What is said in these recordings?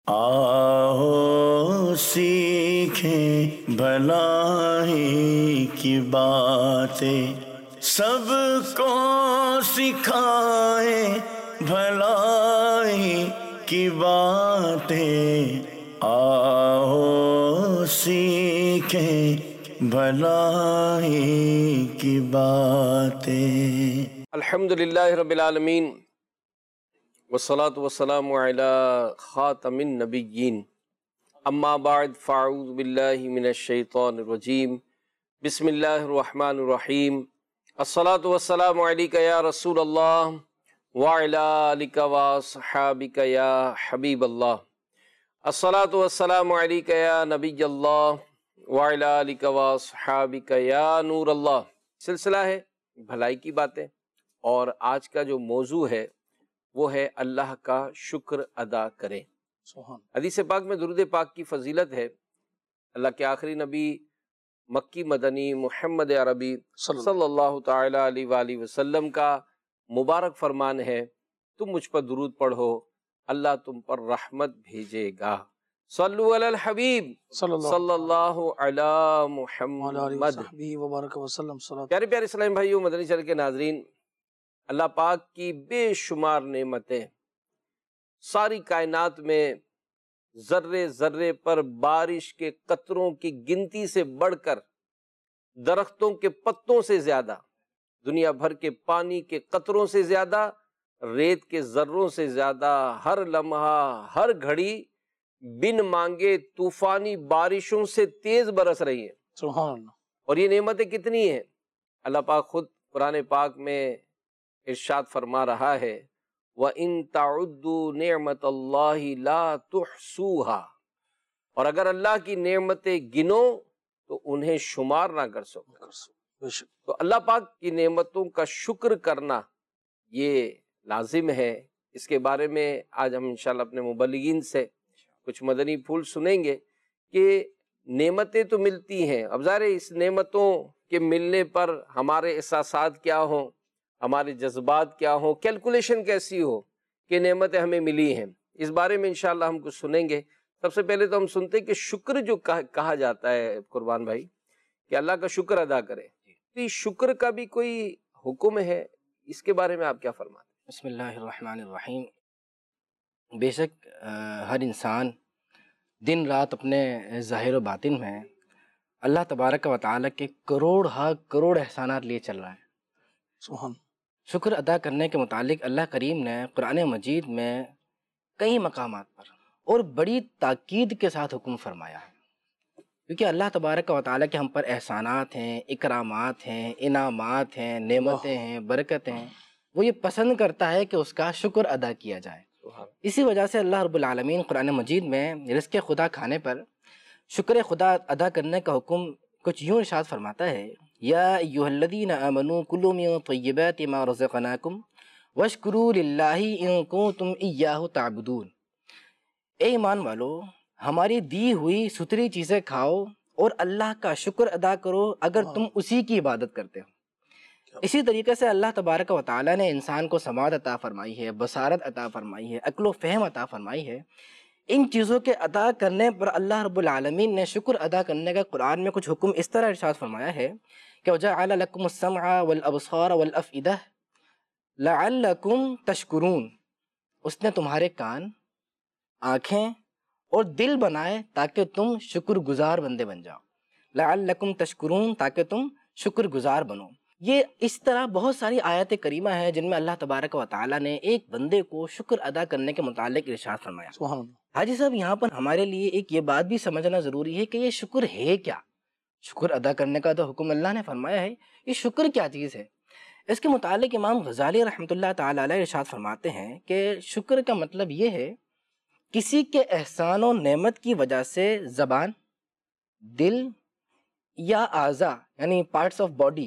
آؤ سیکھیں بھلائی کی باتیں، سب کو سکھائیں بھلائی کی باتیں، آؤ سیکھیں بھلائی کی باتیں۔ الحمدللہ رب العالمین، والصلاة والسلام علی خاتم النبیین، اما بعد فاعوذ باللہ من الشیطان الرجیم، بسم اللہ الرحمن الرحیم۔ الصلاة والسلام علیک یا رسول اللہ وعلی آلک واصحابک یا حبیب اللہ۔ الصلاة والسلام علیک یا نبی اللہ وعلی آلک واصحابک یا نور اللہ۔ سلسلہ ہے بھلائی کی باتیں، اور آج کا جو موضوع ہے وہ ہے اللہ کا شکر ادا کریں۔ حدیث پاک میں درود پاک کی فضیلت ہے۔ اللہ کے آخری نبی مکی مدنی محمد عربی صلی اللہ تعالی علیہ وآلہ وسلم کا مبارک فرمان ہے، تم مجھ پر درود پڑھو، اللہ تم پر رحمت بھیجے گا۔ صلو علی الحبیب صلی اللہ علی محمد۔ پیارے پیارے اسلامی بھائیو، مدنی چینل کے ناظرین، اللہ پاک کی بے شمار نعمتیں، ساری کائنات میں ذرے ذرے پر بارش کے قطروں کی گنتی سے بڑھ کر، درختوں کے پتوں سے زیادہ، دنیا بھر کے پانی کے قطروں سے زیادہ، ریت کے ذروں سے زیادہ، ہر لمحہ ہر گھڑی بن مانگے طوفانی بارشوں سے تیز برس رہی ہیں۔ سبحان اللہ۔ اور یہ نعمتیں کتنی ہیں؟ اللہ پاک خود قرآن پاک میں ارشاد فرما رہا ہے، وَإِن تَعُدُّوا نِعْمَةَ اللَّهِ لَا تُحْصُوهَا، اور اگر اللہ کی نعمتیں گنو تو انہیں شمار نہ کر سکو۔ تو اللہ پاک کی نعمتوں کا شکر کرنا یہ لازم ہے۔ اس کے بارے میں آج ہم انشاءاللہ اپنے مبلغین سے کچھ مدنی پھول سنیں گے کہ نعمتیں تو ملتی ہیں، اب ظاہر ہے اس نعمتوں کے ملنے پر ہمارے احساسات کیا ہوں، ہمارے جذبات کیا ہوں، کیلکولیشن کیسی ہو کہ نعمتیں ہمیں ملی ہیں، اس بارے میں انشاءاللہ ہم کچھ سنیں گے۔ سب سے پہلے تو ہم سنتے ہیں کہ شکر جو کہا جاتا ہے قربان بھائی، کہ اللہ کا شکر ادا کریں، تو شکر کا بھی کوئی حکم ہے، اس کے بارے میں آپ کیا فرماتے ہیں؟ بسم اللہ الرحمن الرحیم۔ بے شک ہر انسان دن رات اپنے ظاہر و باطن میں اللہ تبارک و تعالیٰ کے کروڑ احسانات لیے چل رہا ہے۔ سبحان۔ شکر ادا کرنے کے متعلق اللہ کریم نے قرآن مجید میں کئی مقامات پر اور بڑی تاکید کے ساتھ حکم فرمایا ہے، کیونکہ اللہ تبارک و تعالیٰ کے ہم پر احسانات ہیں، اکرامات ہیں، انعامات ہیں، نعمتیں ہیں، برکتیں ہیں، وہ یہ پسند کرتا ہے کہ اس کا شکر ادا کیا جائے۔ اسی وجہ سے اللہ رب العالمین قرآن مجید میں رزق خدا کھانے پر شکر خدا ادا کرنے کا حکم کچھ یوں ارشاد فرماتا ہے، یا ایھا الذین آمنوا کلوا من طیبات ما رزقناکم واشکروا للہ ان کنتم ایاہ تعبدون۔ اے ایمان والو، ہماری دی ہوئی ستھری چیزیں کھاؤ اور اللہ کا شکر ادا کرو اگر تم اسی کی عبادت کرتے ہو۔ اسی طریقے سے اللہ تبارک و تعالیٰ نے انسان کو سماعت عطا فرمائی ہے، بصارت عطا فرمائی ہے، عقل و فہم عطا فرمائی ہے۔ ان چیزوں کے ادا کرنے پر اللہ رب العالمین نے شکر ادا کرنے کا قرآن میں کچھ حکم اس طرح ارشاد فرمایا ہے کہ وَجَعَلَ لَكُمُ السَّمْعَ وَالْأَبْصَارَ وَالْأَفْئِدَةَ لَعَلَّكُمْ تَشْكُرُونَ، اس نے تمہارے کان، آنکھیں اور دل بنائے تاکہ تم شکر گزار بندے بن جاؤ۔ لَعَلَّكُمْ تَشْكُرُونَ، تاکہ تم شکر گزار بنو۔ یہ اس طرح بہت ساری آیات کریمہ ہیں جن میں اللہ تبارک و تعالیٰ نے ایک بندے کو شکر ادا کرنے کے متعلق ارشاد فرمایا۔ حاجی صاحب، یہاں پر ہمارے لیے ایک یہ بات بھی سمجھنا ضروری ہے کہ یہ شکر ہے کیا؟ شکر ادا کرنے کا تو حکم اللہ نے فرمایا ہے، یہ شکر کیا چیز ہے؟ اس کے متعلق امام غزالی رحمۃ اللہ تعالیٰ علیہ ارشاد فرماتے ہیں کہ شکر کا مطلب یہ ہے کسی کے احسان و نعمت کی وجہ سے زبان، دل یا اعضاء یعنی پارٹس آف باڈی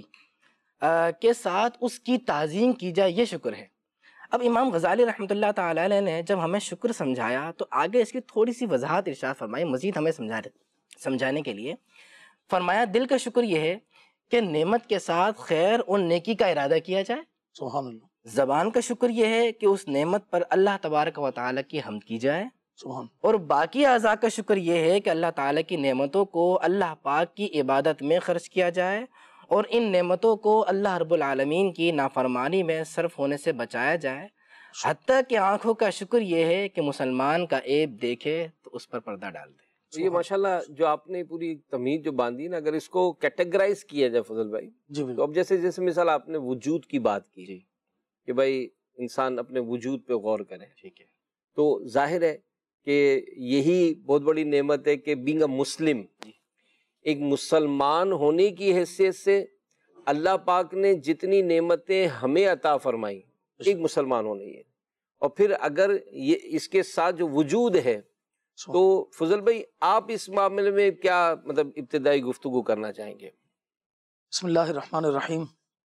کے ساتھ اس کی تعظیم کی جائے، یہ شکر ہے۔ اب امام غزالی رحمۃ اللہ تعالیٰ علیہ نے جب ہمیں شکر سمجھایا تو آگے اس کی تھوڑی سی وضاحت ارشاد فرمائی، مزید ہمیں سمجھانے کے لیے فرمایا دل کا شکر یہ ہے کہ نعمت کے ساتھ خیر اور نیکی کا ارادہ کیا جائے۔ سبحان اللہ۔ زبان کا شکر یہ ہے کہ اس نعمت پر اللہ تبارک و تعالیٰ کی حمد کی جائے۔ سبحان. اور باقی اعضاء کا شکر یہ ہے کہ اللہ تعالیٰ کی نعمتوں کو اللہ پاک کی عبادت میں خرچ کیا جائے اور ان نعمتوں کو اللہ رب العالمین کی نافرمانی میں صرف ہونے سے بچایا جائے. حتیٰ کہ آنکھوں کا شکر یہ ہے کہ مسلمان کا عیب دیکھے تو اس پر پردہ ڈال دے. یہ ماشاءاللہ جو آپ نے پوری تمہید جو باندھی نا، اگر اس کو کیٹیگرائز کیا جائے فضل بھائی، جی تو بالکل. اب جیسے مثال آپ نے وجود کی بات کی کہ بھائی انسان اپنے وجود پہ غور کرے، ٹھیک ہے. تو ظاہر ہے کہ یہی بہت بڑی نعمت ہے کہ بینگ اے مسلم، ایک مسلمان ہونے کی حیثیت سے اللہ پاک نے جتنی نعمتیں ہمیں عطا فرمائی ایک مسلمان ہونے ہے، اور پھر اگر یہ اس کے ساتھ جو وجود ہے، تو فضل بھائی آپ اس معاملے میں کیا مطلب ابتدائی گفتگو کرنا چاہیں گے؟ بسم اللہ الرحمن الرحیم.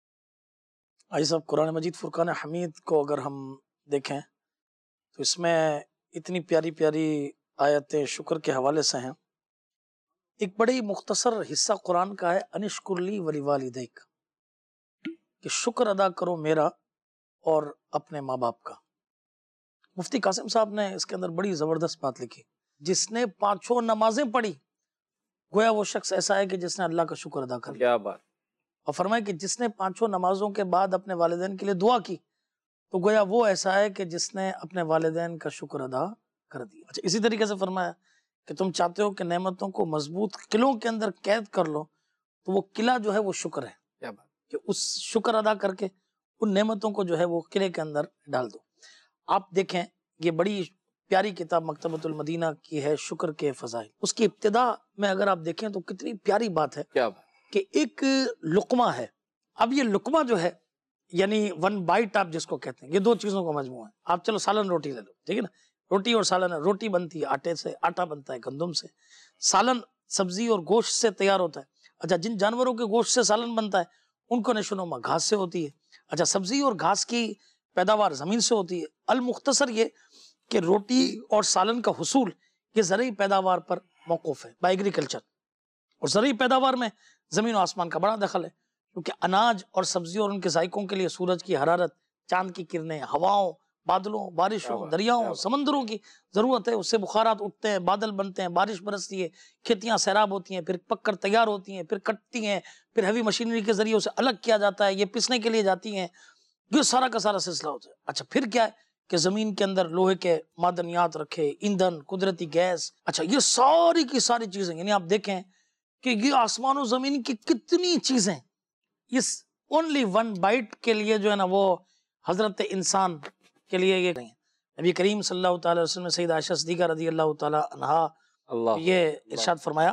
آئی صاحب، قرآن مجید فرقان حمید کو اگر ہم دیکھیں تو اس میں اتنی پیاری پیاری آیتیں شکر کے حوالے سے ہیں. ایک بڑی مختصر حصہ قرآن کا ہے، انشکر لی ولی والدیک، کہ شکر ادا کرو میرا اور اپنے ماں باپ کا. مفتی قاسم صاحب نے اس کے اندر بڑی زبردست بات لکھی، جس نے 5 نمازیں پڑھی گویا وہ شخص ایسا ہے کہ جس نے اللہ کا شکر ادا کر لیا. کیا بات. اور فرمایا کہ جس نے 5 نمازوں کے بعد اپنے والدین کے لیے دعا کی تو گویا وہ ایسا ہے کہ جس نے اپنے والدین کا شکر ادا کر دیا. اچھا، اسی طریقے سے فرمایا کہ تم چاہتے ہو کہ نعمتوں کو مضبوط قلعوں کے اندر قید کر لو، تو وہ قلعہ جو ہے وہ شکر ہے. کیا بات. کہ اس شکر ادا کر کے ان نعمتوں کو جو ہے وہ قلعے کے اندر ڈال دو. آپ دیکھیں، یہ بڑی پیاری کتاب مکتبۃ المدینہ کی ہے، شکر کے فضائل. اس کی ابتدا میں اگر آپ دیکھیں تو کتنی پیاری بات ہے. کیا بات. کہ ایک لقمہ ہے. اب یہ لقمہ جو ہے یعنی 1 بائٹ آپ جس کو کہتے ہیں، یہ 2 چیزوں کا مجموعہ ہے. آپ چلو سالن روٹی لے لو، ٹھیک ہے نا، روٹی اور سالن ہے. روٹی بنتی ہے آٹے سے، آٹا بنتا ہے گندم سے. سالن سبزی اور گوشت سے تیار ہوتا ہے. اچھا، جن جانوروں کے گوشت سے سالن بنتا ہے ان کو نشو و نما گھاس سے ہوتی ہے. اچھا، سبزی اور گھاس کی پیداوار زمین سے ہوتی ہے. المختصر یہ کہ روٹی اور سالن کا حصول یہ زرعی پیداوار پر موقوف ہے، بائی ایگریکلچر. اور زرعی پیداوار میں زمین و آسمان کا بڑا دخل ہے، کیونکہ اناج اور سبزیوں اور ان کے ذائقوں کے لیے سورج کی حرارت، چاند کی کرنیں، ہواؤں، بادلوں، بارشوں، دریاؤں، سمندروں کی ضرورت ہے. اس سے بخارات اٹھتے ہیں، بادل بنتے ہیں، بارش برستی ہے، کھیتیاں سیراب ہوتی ہیں، پھر پک کر تیار ہوتی ہیں، پھر کٹتی ہیں، پھر ہیوی مشینری کے ذریعے اسے الگ کیا جاتا ہے، یہ پسنے کے لیے جاتی ہیں. یہ سارا کا سارا سلسلہ ہوتا ہے. اچھا، پھر کیا ہے کہ زمین کے اندر لوہے کے معدنیات رکھے، ایندھن، قدرتی گیس. اچھا، یہ ساری کی ساری چیزیں، یعنی آپ دیکھیں کہ یہ آسمان و زمین کی کتنی چیزیں اس اونلی 1 بائٹ کے لیے جو ہے نا وہ حضرت انسان کے لیے یہ نہیں ہے. نبی کریم صلی اللہ تعالی وسلم نے سید عائشہ صدیقہ رضی اللہ تعالی عنہا یہ ارشاد فرمایا،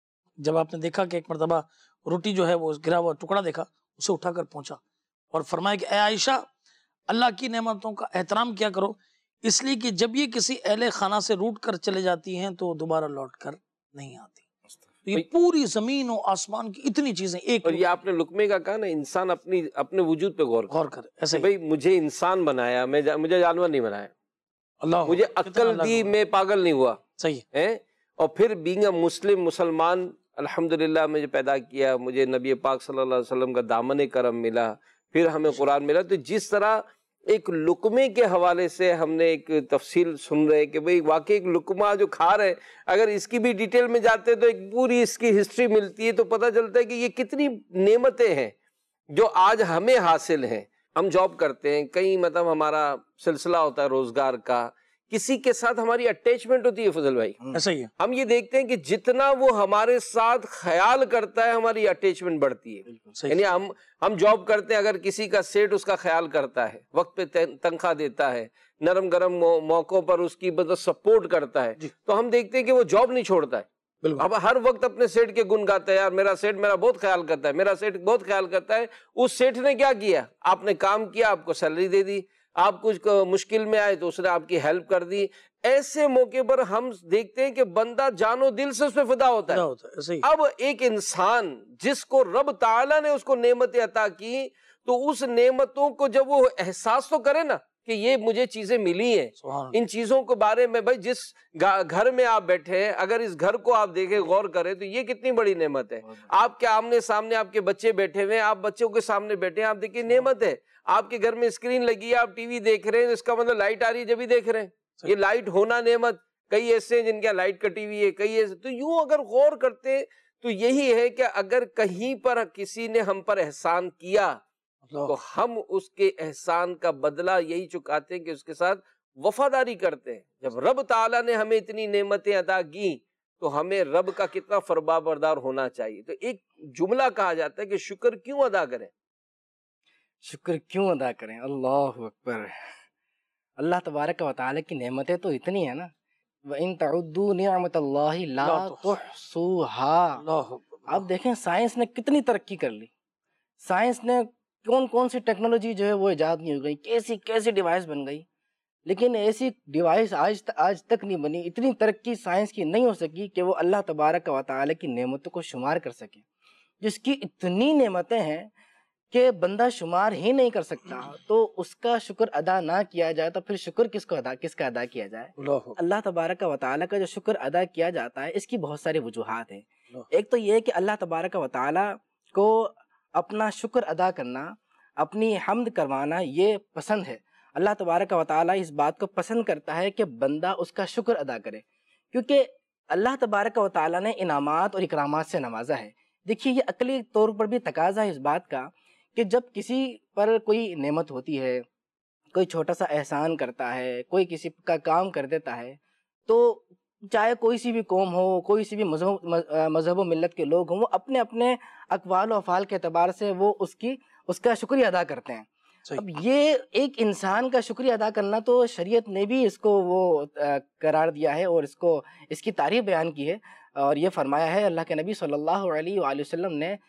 جب آپ نے دیکھا کہ ایک مرتبہ روٹی جو ہے وہ گرا ہوا ٹکڑا دیکھا، اسے اٹھا کر پہنچا اور فرمایا کہ اے عائشہ، اللہ کی نعمتوں کا احترام کیا کرو، اس لیے کہ جب یہ کسی اہل خانہ سے روٹ کر چلے جاتی ہیں تو دوبارہ لوٹ کر نہیں آتی. تو یہ پوری زمین و آسمان کی اتنی چیزیں ایک. اور یہ آپ نے لقمے کا کہا نا، انسان اپنے وجود پہ غور کر ایسے بھائی مجھے انسان بنایا، مجھے جانور نہیں بنایا، اللہ مجھے عقل دی، میں پاگل نہیں ہوا. صحیح ہے. اور پھر بینگ اے مسلمان الحمدللہ مجھے پیدا کیا، مجھے نبی پاک صلی اللہ علیہ وسلم کا دامن کرم ملا، پھر ہمیں قرآن ملا. تو جس طرح ایک لقمے کے حوالے سے ہم نے ایک تفصیل سن رہے کہ بھئی واقعی ایک لقمہ جو کھا رہے، اگر اس کی بھی ڈیٹیل میں جاتے تو ایک پوری اس کی ہسٹری ملتی ہے، تو پتہ چلتا ہے کہ یہ کتنی نعمتیں ہیں جو آج ہمیں حاصل ہیں. ہم جاب کرتے ہیں، کہیں مطلب ہمارا سلسلہ ہوتا ہے روزگار کا، کسی کے ساتھ ہماری اٹیچمنٹ ہوتی ہے فضل بھائی. ایسا ہی ہے. ہم یہ دیکھتے ہیں کہ جتنا وہ ہمارے ساتھ خیال کرتا ہے ہماری اٹیچمنٹ بڑھتی ہے. یعنی ہم جاب کرتے ہیں، اگر کسی کا سیٹ اس کا خیال کرتا ہے، وقت پہ تنخواہ دیتا ہے، نرم گرم موقعوں پر اس کی مطلب سپورٹ کرتا ہے، تو ہم دیکھتے ہیں کہ وہ جاب نہیں چھوڑتا ہے. اب ہر وقت اپنے سیٹ کے گن گاتا ہے، یار میرا سیٹ میرا بہت خیال کرتا ہے، میرا سیٹ بہت خیال کرتا ہے. اس سیٹ نے کیا کیا؟ آپ نے کام کیا، آپ کو سیلری دے دی، آپ کچھ مشکل میں آئے تو اس نے آپ کی ہیلپ کر دی. ایسے موقع پر ہم دیکھتے ہیں کہ بندہ جان و دل سے اس پہ فدا ہوتا ہے. اب ایک انسان جس کو رب تعالیٰ نے اس کو نعمتیں عطا کی، تو اس نعمتوں کو جب وہ احساس تو کرے نا کہ یہ مجھے چیزیں ملی ہیں، ان چیزوں کے بارے میں. بھائی جس گھر میں آپ بیٹھے ہیں، اگر اس گھر کو آپ دیکھیں، غور کریں، تو یہ کتنی بڑی نعمت ہے. آپ کے آمنے سامنے آپ کے بچے بیٹھے ہوئے ہیں، آپ بچوں کے سامنے بیٹھے ہیں، آپ دیکھیں نعمت ہے. آپ کے گھر میں اسکرین لگی ہے، آپ ٹی وی دیکھ رہے ہیں، اس کا مطلب لائٹ آ رہی ہے جب ہی دیکھ رہے ہیں. یہ لائٹ ہونا نعمت. کئی ایسے ہیں جن کے لائٹ کٹی ہوئی ہے، کئی ایسے. تو یوں اگر غور کرتے تو یہی ہے کہ اگر کہیں پر کسی نے ہم پر احسان کیا تو ہم اس کے احسان کا بدلہ یہی چکاتے ہیں کہ اس کے ساتھ وفاداری کرتے ہیں. جب رب تعالیٰ نے ہمیں اتنی نعمتیں عطا کی تو ہمیں رب کا کتنا فرمانبردار ہونا چاہیے. تو ایک جملہ کہا جاتا ہے کہ شکر کیوں ادا کریں؟ شکر کیوں ادا کریں؟ اللہ اکبر. اللہ تبارک و تعالیٰ کی نعمتیں تو اتنی ہیں نا. وَإِن تَعُدُّوا نِعْمَةَ اللَّهِ لَا تُحْصُوهَا. آپ دیکھیں سائنس نے کتنی ترقی کر لی. سائنس نے کون سی ٹیکنالوجی جو ہے وہ ایجاد نہیں ہو گئی، کیسی ڈیوائس بن گئی، لیکن ایسی ڈیوائس آج تک نہیں بنی. اتنی ترقی سائنس کی نہیں ہو سکی کہ وہ اللہ تبارک و تعالیٰ کی نعمتوں کو شمار کر سکے، جس کی اتنی نعمتیں ہیں کہ بندہ شمار ہی نہیں کر سکتا. تو اس کا شکر ادا نہ کیا جائے تو پھر شکر کس کا ادا کیا جائے؟ اللہ تبارک و تعالیٰ کا جو شکر ادا کیا جاتا ہے اس کی بہت ساری وجوہات ہیں. ایک تو یہ ہے کہ اللہ تبارک و تعالیٰ کو اپنا شکر ادا کرنا، اپنی حمد کروانا یہ پسند ہے. اللہ تبارک و تعالیٰ اس بات کو پسند کرتا ہے کہ بندہ اس کا شکر ادا کرے، کیونکہ اللہ تبارک و تعالیٰ نے انعامات اور اکرامات سے نوازا ہے. دیکھیے یہ عقلی طور پر بھی تقاضا ہے اس بات کا کہ جب کسی پر کوئی نعمت ہوتی ہے، کوئی چھوٹا سا احسان کرتا ہے، کوئی کسی کا کام کر دیتا ہے، تو چاہے کوئی سی بھی قوم ہو، کوئی سی بھی مذہب و ملت کے لوگ ہوں، وہ اپنے اپنے اقوال و افعال کے اعتبار سے وہ اس کا شکریہ ادا کرتے ہیں. اب یہ ایک انسان کا شکریہ ادا کرنا تو شریعت نے بھی اس کو وہ قرار دیا ہے اور اس کی تعریف بیان کی ہے، اور یہ فرمایا ہے اللہ کے نبی صلی اللہ علیہ وآلہ وسلم نے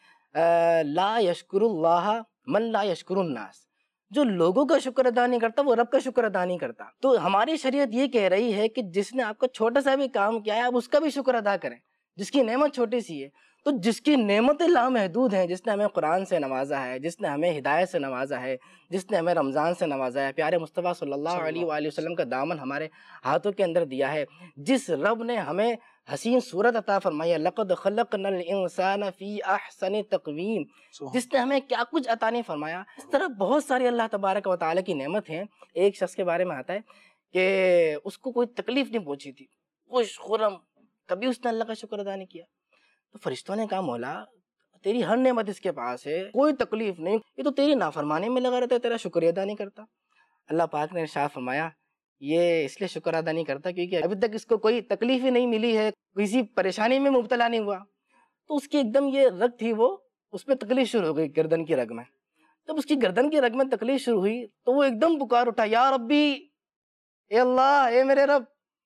لا یشکر اللہ من لا یشکر الناس. جو لوگوں کا شکر ادا نہیں کرتا وہ رب کا شکر ادا نہیں کرتا. تو ہماری شریعت یہ کہہ رہی ہے کہ جس نے آپ کا چھوٹا سا بھی کام کیا ہے آپ اس کا بھی شکر ادا کریں، جس کی نعمت چھوٹی سی ہے. تو جس کی نعمتیں لامحدود ہیں، جس نے ہمیں قرآن سے نوازا ہے، جس نے ہمیں ہدایت سے نوازا ہے، جس نے ہمیں رمضان سے نوازا ہے، پیارے مصطفیٰ صلی اللہ علیہ وآلہ وسلم کا دامن ہمارے ہاتھوں کے اندر دیا ہے، جس رب نے ہمیں حسین صورت عطا فرمائی ہے، لقد خلقنا الانسان فی احسن تقویم، جس نے ہمیں کیا کچھ عطا نہیں فرمایا. اس طرح بہت ساری اللہ تبارک و تعالیٰ کی نعمت ہیں. ایک شخص کے بارے میں آتا ہے کہ اس کو کوئی تکلیف نہیں پہنچی تھی، خوش خرم، کبھی اس نے اللہ کا شکر ادا نہیں کیا. تو فرشتوں نے کہا مولا تیری ہر نعمت اس کے پاس ہے، کوئی تکلیف نہیں، یہ تو تیری نافرمانی میں لگا رہتا ہے، تیرا شکریہ ادا نہیں کرتا. اللہ پاک نے ارشاد فرمایا یہ اس لیے شکر ادا نہیں کرتا کیونکہ ابھی تک اس کو کوئی تکلیف ہی نہیں ملی ہے، کسی پریشانی میں مبتلا نہیں ہوا. تو اس کی ایک دم یہ رگ تھی، وہ اس پہ تکلیف شروع ہو گئی گردن کی رگ میں. جب اس کی گردن کی رگ میں تکلیف شروع ہوئی تو وہ ایک دم پکار اٹھا، یا ربی، اے اللہ، اے میرے رب.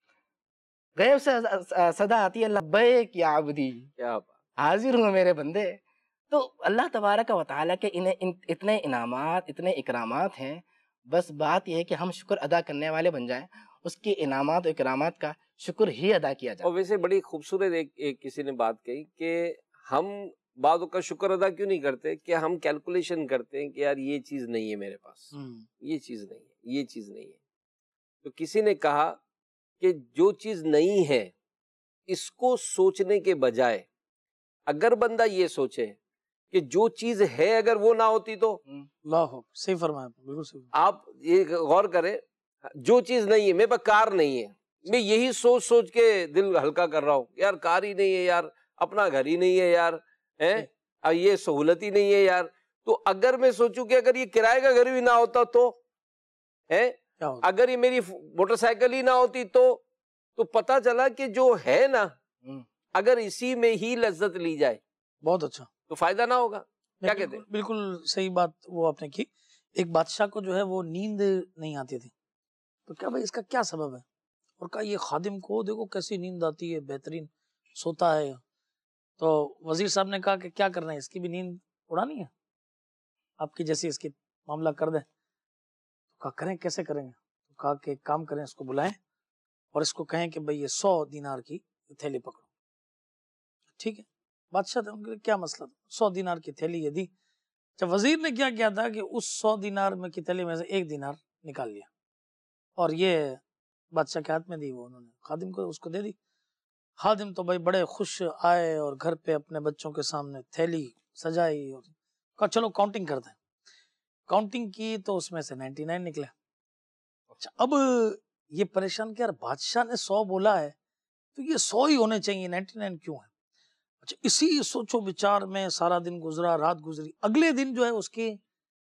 غیب سے صدا آتی ہے، لبیک یا عبدی، کیا بات، حاضر ہوں میرے بندے. تو اللہ تبارک و تعالیٰ کے اتنے انعامات، اتنے اکرامات ہیں، بس بات یہ ہے کہ ہم شکر ادا کرنے والے بن جائیں، اس کے انعامات و اکرامات کا شکر ہی ادا کیا جائے. اور ویسے بڑی خوبصورت ایک کسی نے بات کہی کہ ہم بعضوں کا شکر ادا کیوں نہیں کرتے کہ ہم کیلکولیشن کرتے ہیں کہ یار یہ چیز نہیں ہے میرے پاس، یہ چیز نہیں ہے، یہ چیز نہیں ہے. تو کسی نے کہا کہ جو چیز نہیں ہے اس کو سوچنے کے بجائے اگر بندہ یہ سوچے کہ جو چیز ہے اگر وہ نہ ہوتی تو، اللہ صحیح فرمایا، بالکل صحیح. آپ یہ غور کریں، جو چیز نہیں ہے، میرے پاس کار نہیں ہے، میں یہی سوچ کے دل ہلکا کر رہا ہوں، یار کار ہی نہیں ہے، یار اپنا گھر ہی نہیں ہے، یار یہ سہولت ہی نہیں ہے یار. تو اگر میں سوچوں کہ اگر یہ کرائے کا گھر بھی نہ ہوتا تو، اگر یہ میری موٹر سائیکل ہی نہ ہوتی تو پتہ چلا کہ جو ہے نا اگر اسی میں ہی لذت لی جائے بہت اچھا تو فائدہ نہ ہوگا. کیا کہتے ہیں؟ بالکل صحیح بات وہ آپ نے کی. ایک بادشاہ کو جو ہے وہ نیند نہیں آتی تھی، تو کیا بھائی اس کا کیا سبب ہے؟ اور کہا یہ خادم کو دیکھو کیسی نیند آتی ہے، بہترین سوتا ہے. تو وزیر صاحب نے کہا کہ کیا کرنا ہے، اس کی بھی نیند اڑانی ہے، آپ کی جیسی اس کی معاملہ کر دیں. تو کہا کریں، کیسے کریں گے؟ تو کہا کہ ایک کام کریں، اس کو بلائیں اور اس کو کہیں کہ بھئی یہ 100 دینار کی تھیلی پکڑو. ٹھیک ہے، بادشاہ تھے، کیا مسئلہ تھا، 100 دینار کی تھیلی یہ دی. جب وزیر نے کیا کیا تھا کہ اس 100 دینار میں کی تھیلی میں سے 1 دینار نکال لیا اور یہ بادشاہ کے ہاتھ میں دی، وہ انہوں نے خادم کو اس کو دے دی. خادم تو بھائی بڑے خوش آئے اور گھر پہ اپنے بچوں کے سامنے تھیلی سجائی اور کہا چلو کاؤنٹنگ کرتے ہیں. کاؤنٹنگ کی تو اس میں سے 99 نکلے. اچھا اب یہ پریشان کہ یار بادشاہ نے 100 بولا ہے تو یہ 100 ہی ہونے چاہیے، 99 کیوں ہے؟ اچھا اسی سوچو بچار میں سارا دن گزرا، رات گزری، اگلے دن جو ہے اس کی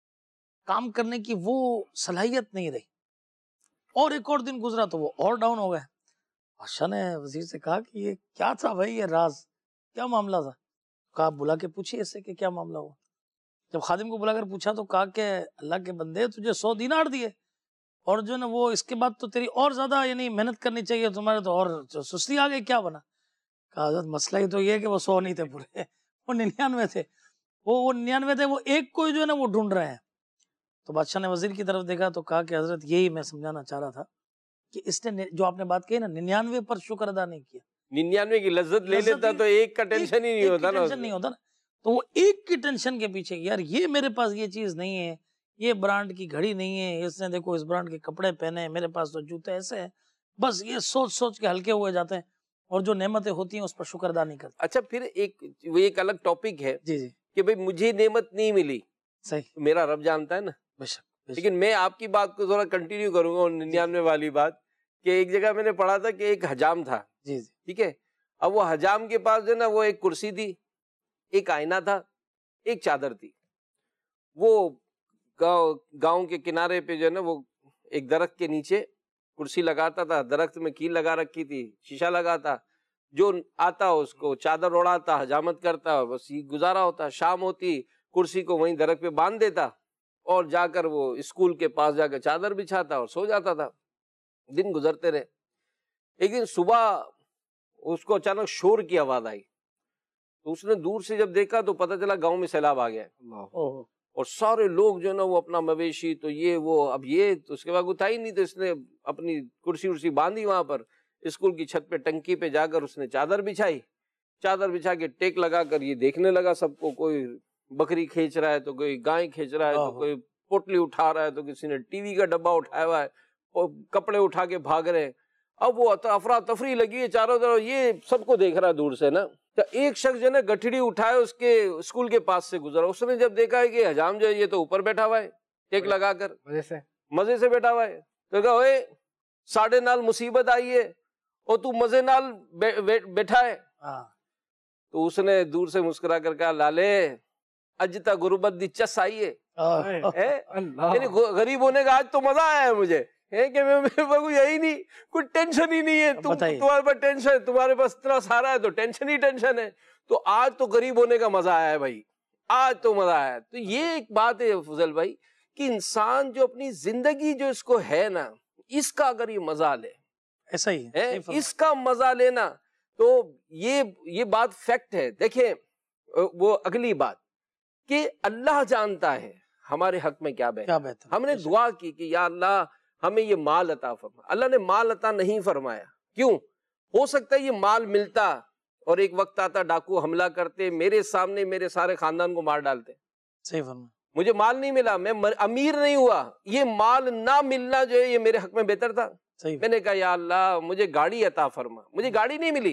کام کرنے کی وہ صلاحیت نہیں رہی، اور ایک اور دن گزرا تو وہ اور ڈاؤن ہو گئے۔ بادشاہ نے وزیر سے کہا کہ یہ کیا تھا بھائی، یہ راز کیا معاملہ تھا؟ کہا بلا کے پوچھیے اس سے کہ کیا معاملہ ہوا۔ جب خادم کو بلا کر پوچھا تو کہا کہ اللہ کے بندے تجھے 100 دینار دیے، اور جو نا وہ اس کے بعد تو تیری اور زیادہ یعنی محنت کرنی چاہیے، تمہارے تو اور سستی آ گئی، کیا بنا؟ کہا حضرت مسئلہ ہی تو یہ ہے کہ وہ 100 نہیں تھے پورے، وہ 99 تھے، وہ 99 تھے، وہ ایک کو جو ہے نا وہ ڈھونڈ رہے ہیں۔ تو بادشاہ نے وزیر کی طرف دیکھا تو کہا کہ حضرت یہی میں سمجھانا چاہ رہا تھا کہ اس نے جو آپ نے بات کہی نا 99 پر شکر ادا نہیں کیا، 99 کی لذت لے لیتا تو ایک کا ٹینشن ہی نہیں ہوتا نا، ٹینشن نہیں ہوتا نا، تو وہ ایک کی ٹینشن کے پیچھے یار یہ میرے پاس یہ چیز نہیں ہے، یہ برانڈ کی گھڑی نہیں ہے، اس نے دیکھو اس برانڈ کے کپڑے پہنے ہیں، میرے پاس تو جوتے ایسے ہیں، بس یہ سوچ سوچ کے ہلکے ہوئے جاتے ہیں اور جو نعمتیں ہوتی ہیں اس پر شکر ادا نہیں کرتے۔ اچھا پھر ایک الگ ٹاپک ہے جی جی کہ بھئی مجھے نعمت نہیں ملی، صحیح، میرا رب جانتا ہے نا، بے شک بے شک۔ لیکن میں آپ کی بات کو ذرا کنٹینیو کروں گا 99 والی بات، کہ ایک جگہ میں نے پڑھا تھا کہ ایک حجام تھا، جی جی ٹھیک ہے، اب وہ حجام کے پاس جو ہے نا وہ ایک کرسی تھی، ایک آئینہ تھا، ایک چادر تھی، وہ گاؤں کے کنارے پہ جو ہے نا وہ ایک درخت کے نیچے کرسی لگاتا تھا، درخت میں کیل لگا رکھی تھی، شیشہ لگاتا، جو آتا اس کو چادر اڑاتا، حجامت کرتا، بس یہ گزارا ہوتا، شام ہوتی کرسی کو وہیں درخت پہ باندھ دیتا اور جا کر وہ اسکول کے پاس جا کر چادر بچھاتا اور سو جاتا تھا۔ دن گزرتے رہے، ایک دن صبح اس کو اچانک شور کی آواز آئی، تو اس نے دور سے جب دیکھا تو پتہ چلا گاؤں میں سیلاب آ گیا ہے، اور سارے لوگ جو ہے نا وہ اپنا مویشی تو یہ وہ، اب یہ تو اس کے بعد اٹھا ہی نہیں، تو اس نے اپنی کرسی ورسی باندھی وہاں پر اسکول کی چھت پہ ٹنکی پہ جا کر اس نے چادر بچھائی، چادر بچھا کے ٹیک لگا کر یہ دیکھنے لگا سب کو، کوئی بکری کھینچ رہا ہے تو کوئی گائے کھینچ رہا ہے تو کوئی پوٹلی اٹھا رہا ہے تو کسی نے ٹی وی کا ڈبہ اٹھایا ہوا ہے، کپڑے اٹھا کے بھاگ رہے ہیں۔ اب وہ افراتفری لگی ہے چاروں طرف، یہ سب کو دیکھ رہا دور سے نا، تو ایک شخص جو ہے گٹھڑی اٹھائے اس کے اسکول کے پاس سے گزرا، اس نے جب دیکھا ہے کہ حجام جو ہے یہ تو اوپر بیٹھا ہوا ہے ٹیک لگا کر، مزے سے بیٹھا ہوا ہے، تو کہا اوئے ساڑھے نال مصیبت آئی ہے اور تو مزے نال بیٹھا ہے، تو اس نے دور سے مسکرا کر کہا لالے اج تا غربت دی چس آئی ہے، یعنی غریب ہونے کا آج تو مزہ آیا ہے مجھے، کہ میں یہی نہیں، کوئی ٹینشن ہی نہیں ہے، تمہارے پاس ٹینشن ہے، تمہارے پاس اتنا سارا ہے تو ٹینشن ہی ٹینشن ہے، تو آج تو غریب ہونے کا مزہ آیا ہے بھائی، آج تو مزہ آیا ہے۔ تو یہ ایک بات ہے فضل بھائی کہ انسان جو اپنی زندگی جو اس کو ہے نا، اس کا اگر یہ مزہ لے، ایسا ہی ہے، اس کا مزہ لینا، تو یہ بات فیکٹ ہے۔ دیکھیں وہ اگلی بات کہ اللہ جانتا ہے ہمارے حق میں کیا بہتر، ہم نے دعا کی کہ یا اللہ ہمیں یہ مال عطا فرما، اللہ نے مال عطا نہیں فرمایا، کیوں؟ ہو سکتا ہے یہ مال ملتا اور ایک وقت آتا ڈاکو حملہ کرتے، میرے سامنے میرے سارے خاندان کو مار ڈالتے، صحیح فرما، مجھے مال نہیں ملا، میں امیر نہیں ہوا، یہ مال نہ ملنا جو ہے یہ میرے حق میں بہتر تھا۔ میں نے کہا یا اللہ مجھے گاڑی عطا فرما، مجھے گاڑی نہیں ملی،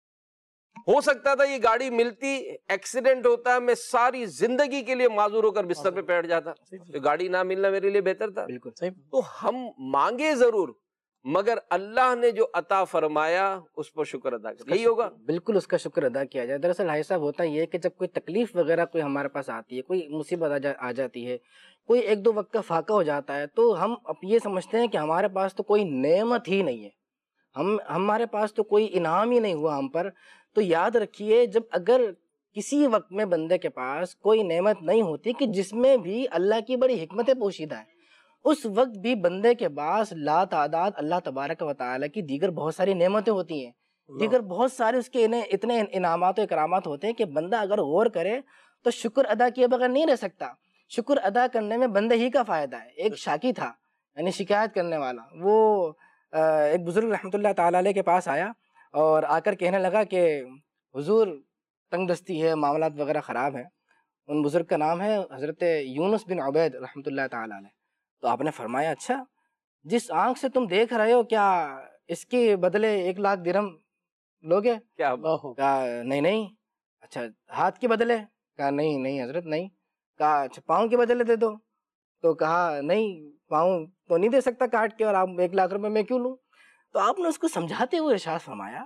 ہو سکتا تھا یہ گاڑی ملتی، ایکسیڈنٹ ہوتا، میں ساری زندگی کے لیے معذور ہو کر بستر پہ بیٹھ جاتا، تو گاڑی نہ ملنا میرے لیے بہتر تھا۔ تو ہم مانگے ضرور، مگر اللہ نے جو عطا فرمایا اس پر شکر ادا کریں، یہی ہوگا، بالکل اس کا شکر ادا کیا جائے۔ دراصل بھائی صاحب ہوتا یہ ہے کہ جب کوئی تکلیف وغیرہ کوئی ہمارے پاس آتی ہے، کوئی مصیبت آ جاتی ہے، کوئی ایک دو وقت کا فاقہ ہو جاتا ہے، تو ہم اب یہ سمجھتے ہیں کہ ہمارے پاس تو کوئی نعمت ہی نہیں ہے، ہمارے پاس تو کوئی انعام ہی نہیں ہوا ہم پر۔ تو یاد رکھیے جب اگر کسی وقت میں بندے کے پاس کوئی نعمت نہیں ہوتی کہ جس میں بھی اللہ کی بڑی حکمتیں پوشیدہ ہیں، اس وقت بھی بندے کے پاس لا تعداد اللہ تبارک و تعالیٰ کی دیگر بہت ساری نعمتیں ہوتی ہیں، دیگر بہت سارے اس کے اتنے انعامات و اکرامات ہوتے ہیں کہ بندہ اگر غور کرے تو شکر ادا کیے بغیر نہیں رہ سکتا۔ شکر ادا کرنے میں بندے ہی کا فائدہ ہے۔ ایک شاکی تھا یعنی شکایت کرنے والا، وہ ایک بزرگ رحمۃ اللہ تعالیٰ علیہ کے پاس آیا اور آ کر کہنے لگا کہ حضور تنگ دستی ہے، معاملات وغیرہ خراب ہیں۔ ان بزرگ کا نام ہے حضرت یونس بن عبید رحمۃ اللہ تعالیٰ علیہ۔ تو آپ نے فرمایا اچھا جس آنکھ سے تم دیکھ رہے ہو کیا اس کے بدلے 1,00,000 درہم لوگے؟ کہا نہیں۔ اچھا ہاتھ کے بدلے؟ کہا نہیں حضرت نہیں۔ کہا اچھا پاؤں کے بدلے دے دو؟ تو کہا نہیں، پاؤں تو نہیں دے سکتا کاٹ کے، اور آپ 1 لاکھ روپے میں کیوں لوں؟ تو آپ نے اس کو سمجھاتے ہوئے ارشاد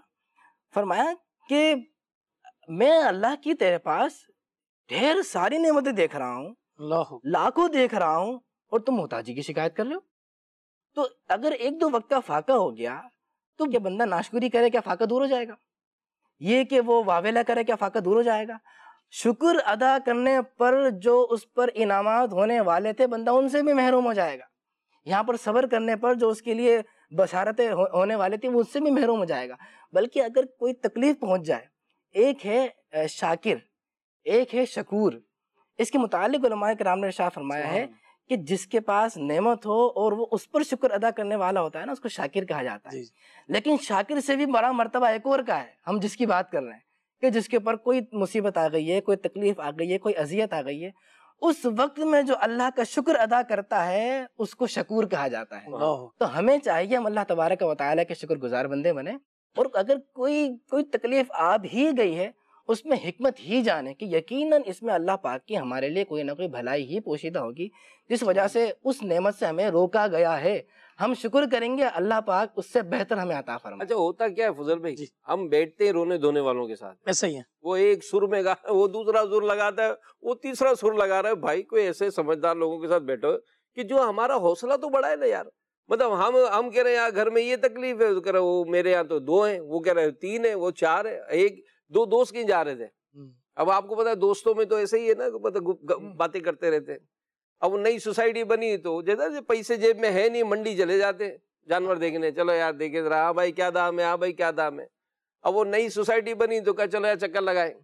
فرمایا کہ میں اللہ کی تیرے پاس ڈھیر ساری نعمتیں دیکھ رہا ہوں، اللہ لاکھوں دیکھ رہا ہوں، اور تم محتاجی کی شکایت کر رہے ہو۔ تو اگر 1-2 وقت کا فاقہ ہو گیا تو کیا بندہ ناشکری کرے، کیا فاقہ دور ہو جائے گا؟ یہ کہ وہ واویلا کرے، کیا فاقہ دور ہو جائے گا؟ شکر ادا کرنے پر جو اس پر انعامات ہونے والے تھے، بندہ ان سے بھی محروم ہو جائے گا۔ یہاں پر صبر کرنے پر جو اس کے لیے بشارتیں ہونے والے تھے، وہ اس سے بھی محروم ہو جائے گا۔ بلکہ اگر کوئی تکلیف پہنچ جائے، ایک ہے شاکر، ایک ہے شکور۔ اس کے متعلق علماء کرام نے ارشاد فرمایا ہے کہ جس کے پاس نعمت ہو اور وہ اس پر شکر ادا کرنے والا ہوتا ہے نا، اس کو شاکر کہا جاتا ہے۔ لیکن شاکر سے بھی بڑا مرتبہ ایک اور کا ہے، ہم جس کی بات کر رہے ہیں، کہ جس کے اوپر کوئی مصیبت آ گئی ہے، کوئی تکلیف آ گئی ہے، کوئی اذیت آ گئی ہے، اس وقت میں جو اللہ کا شکر ادا کرتا ہے اس کو شکور کہا جاتا ہے۔ تو ہمیں چاہیے ہم اللہ تبارک و تعالیٰ کے شکر گزار بندے بنے، اور اگر کوئی تکلیف آ بھی گئی ہے اس میں حکمت ہی جانے کہ یقیناً اس میں اللہ پاک کی ہمارے لیے کوئی نہ کوئی بھلائی ہی پوشیدہ ہوگی، جس وجہ سے اس نعمت سے ہمیں روکا گیا ہے۔ ہم شکر کریں گے، اللہ پاک اس سے بہتر ہمیں عطا فرمائے۔ اچھا ہوتا کیا ہے فضل بھائی، ہم بیٹھتے ہیں رونے دھونے والوں کے ساتھ، ایسا ہی ہے، وہ ایک سر میں گا، وہ دوسرا سر لگاتا ہے، وہ تیسرا سر لگا رہا ہے۔ بھائی کوئی ایسے سمجھدار لوگوں کے ساتھ بیٹھو کہ جو ہمارا حوصلہ تو بڑھائے نا یار۔ مطلب ہم کہہ رہے ہیں یار گھر میں یہ تکلیف ہے، کہہ رہے وہ میرے یہاں تو 2 ہیں، وہ کہہ رہے 3 ہیں، وہ 4 ہے، 2 دوست کہیں جا رہے تھے۔ اب آپ کو پتا ہے دوستوں میں تو ایسے ہی ہے نا، مطلب باتیں کرتے رہتے ہیں۔ اب وہ نئی سوسائٹی بنی تو جیسے پیسے جیب میں ہے نہیں، منڈی چلے جاتے جانور دیکھنے، چلو یار دیکھے ذرا، ہاں بھائی کیا دام ہے، ہاں بھائی کیا دام ہے۔ اب وہ نئی سوسائٹی بنی تو کہا چلو یار چکر لگائے،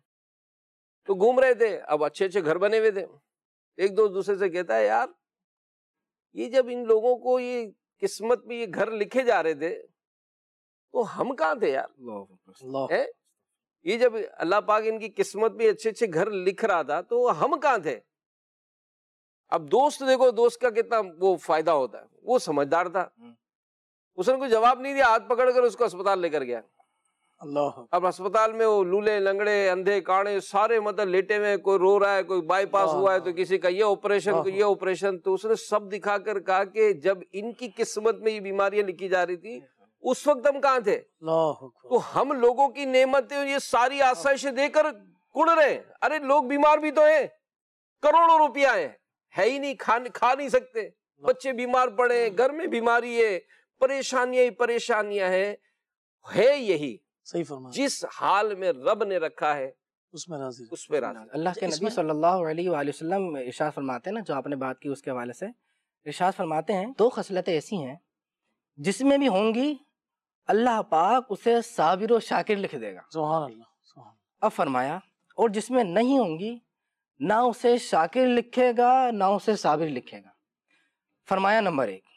تو گھوم رہے تھے۔ اب اچھے اچھے گھر بنے ہوئے تھے، ایک دوست دوسرے سے کہتا ہے یار یہ جب ان لوگوں کو یہ قسمت میں یہ گھر لکھے جا رہے تھے تو ہم کہاں تھے یار؟ یہ جب اللہ پاک ان کی قسمت میں اچھے اچھے گھر لکھ رہا تھا تو ہم کہاں تھے؟ اب دوست دیکھو، دوست کا کتنا وہ فائدہ ہوتا ہے، وہ سمجھدار تھا، اس نے کوئی جواب نہیں دیا، ہاتھ پکڑ کر اس کو اسپتال لے کر گیا۔ اللہ اب اسپتال میں وہ لولے لنگڑے اندھے کاڑے سارے مطلب لیٹے ہوئے، کوئی رو رہا ہے، کوئی بائی پاس ہوا ہے، تو کسی کا یہ آپریشن، کوئی یہ آپریشن۔ تو اس نے سب دکھا کر کہا کہ جب ان کی قسمت میں یہ بیماریاں لکھی جا رہی تھی اس وقت ہم کہاں تھے؟ تو ہم لوگوں کی نعمتیں یہ ساری آسائشیں دے کر کڑ رہے ہیں۔ ارے لوگ بیمار بھی تو ہیں، کروڑوں روپیہ ہے ہی نہیں، کھا نہیں سکتے، بچے بیمار پڑے، گھر میں بیماری ہے، پریشانیاں ہی پریشانیاں ہیں۔ ہے یہی صحیح فرمایا، جس حال میں رب نے رکھا ہے اس میں راضی اس پہ راضی۔ اللہ کے نبی صلی اللہ علیہ وآلہ وسلم ارشاد فرماتے ہیں نا، جو آپ نے بات کی اس کے حوالے سے ارشاد فرماتے ہیں 2 خصلتیں ایسی ہیں جس میں بھی ہوں گی اللہ پاک اسے صابر و شاکر لکھ دے گا۔ سبحان اللہ، سبحان اب فرمایا اور جس میں نہیں ہوں گی نہ اسے شاکر لکھے گا نہ اسے صابر لکھے گا۔ فرمایا نمبر 1،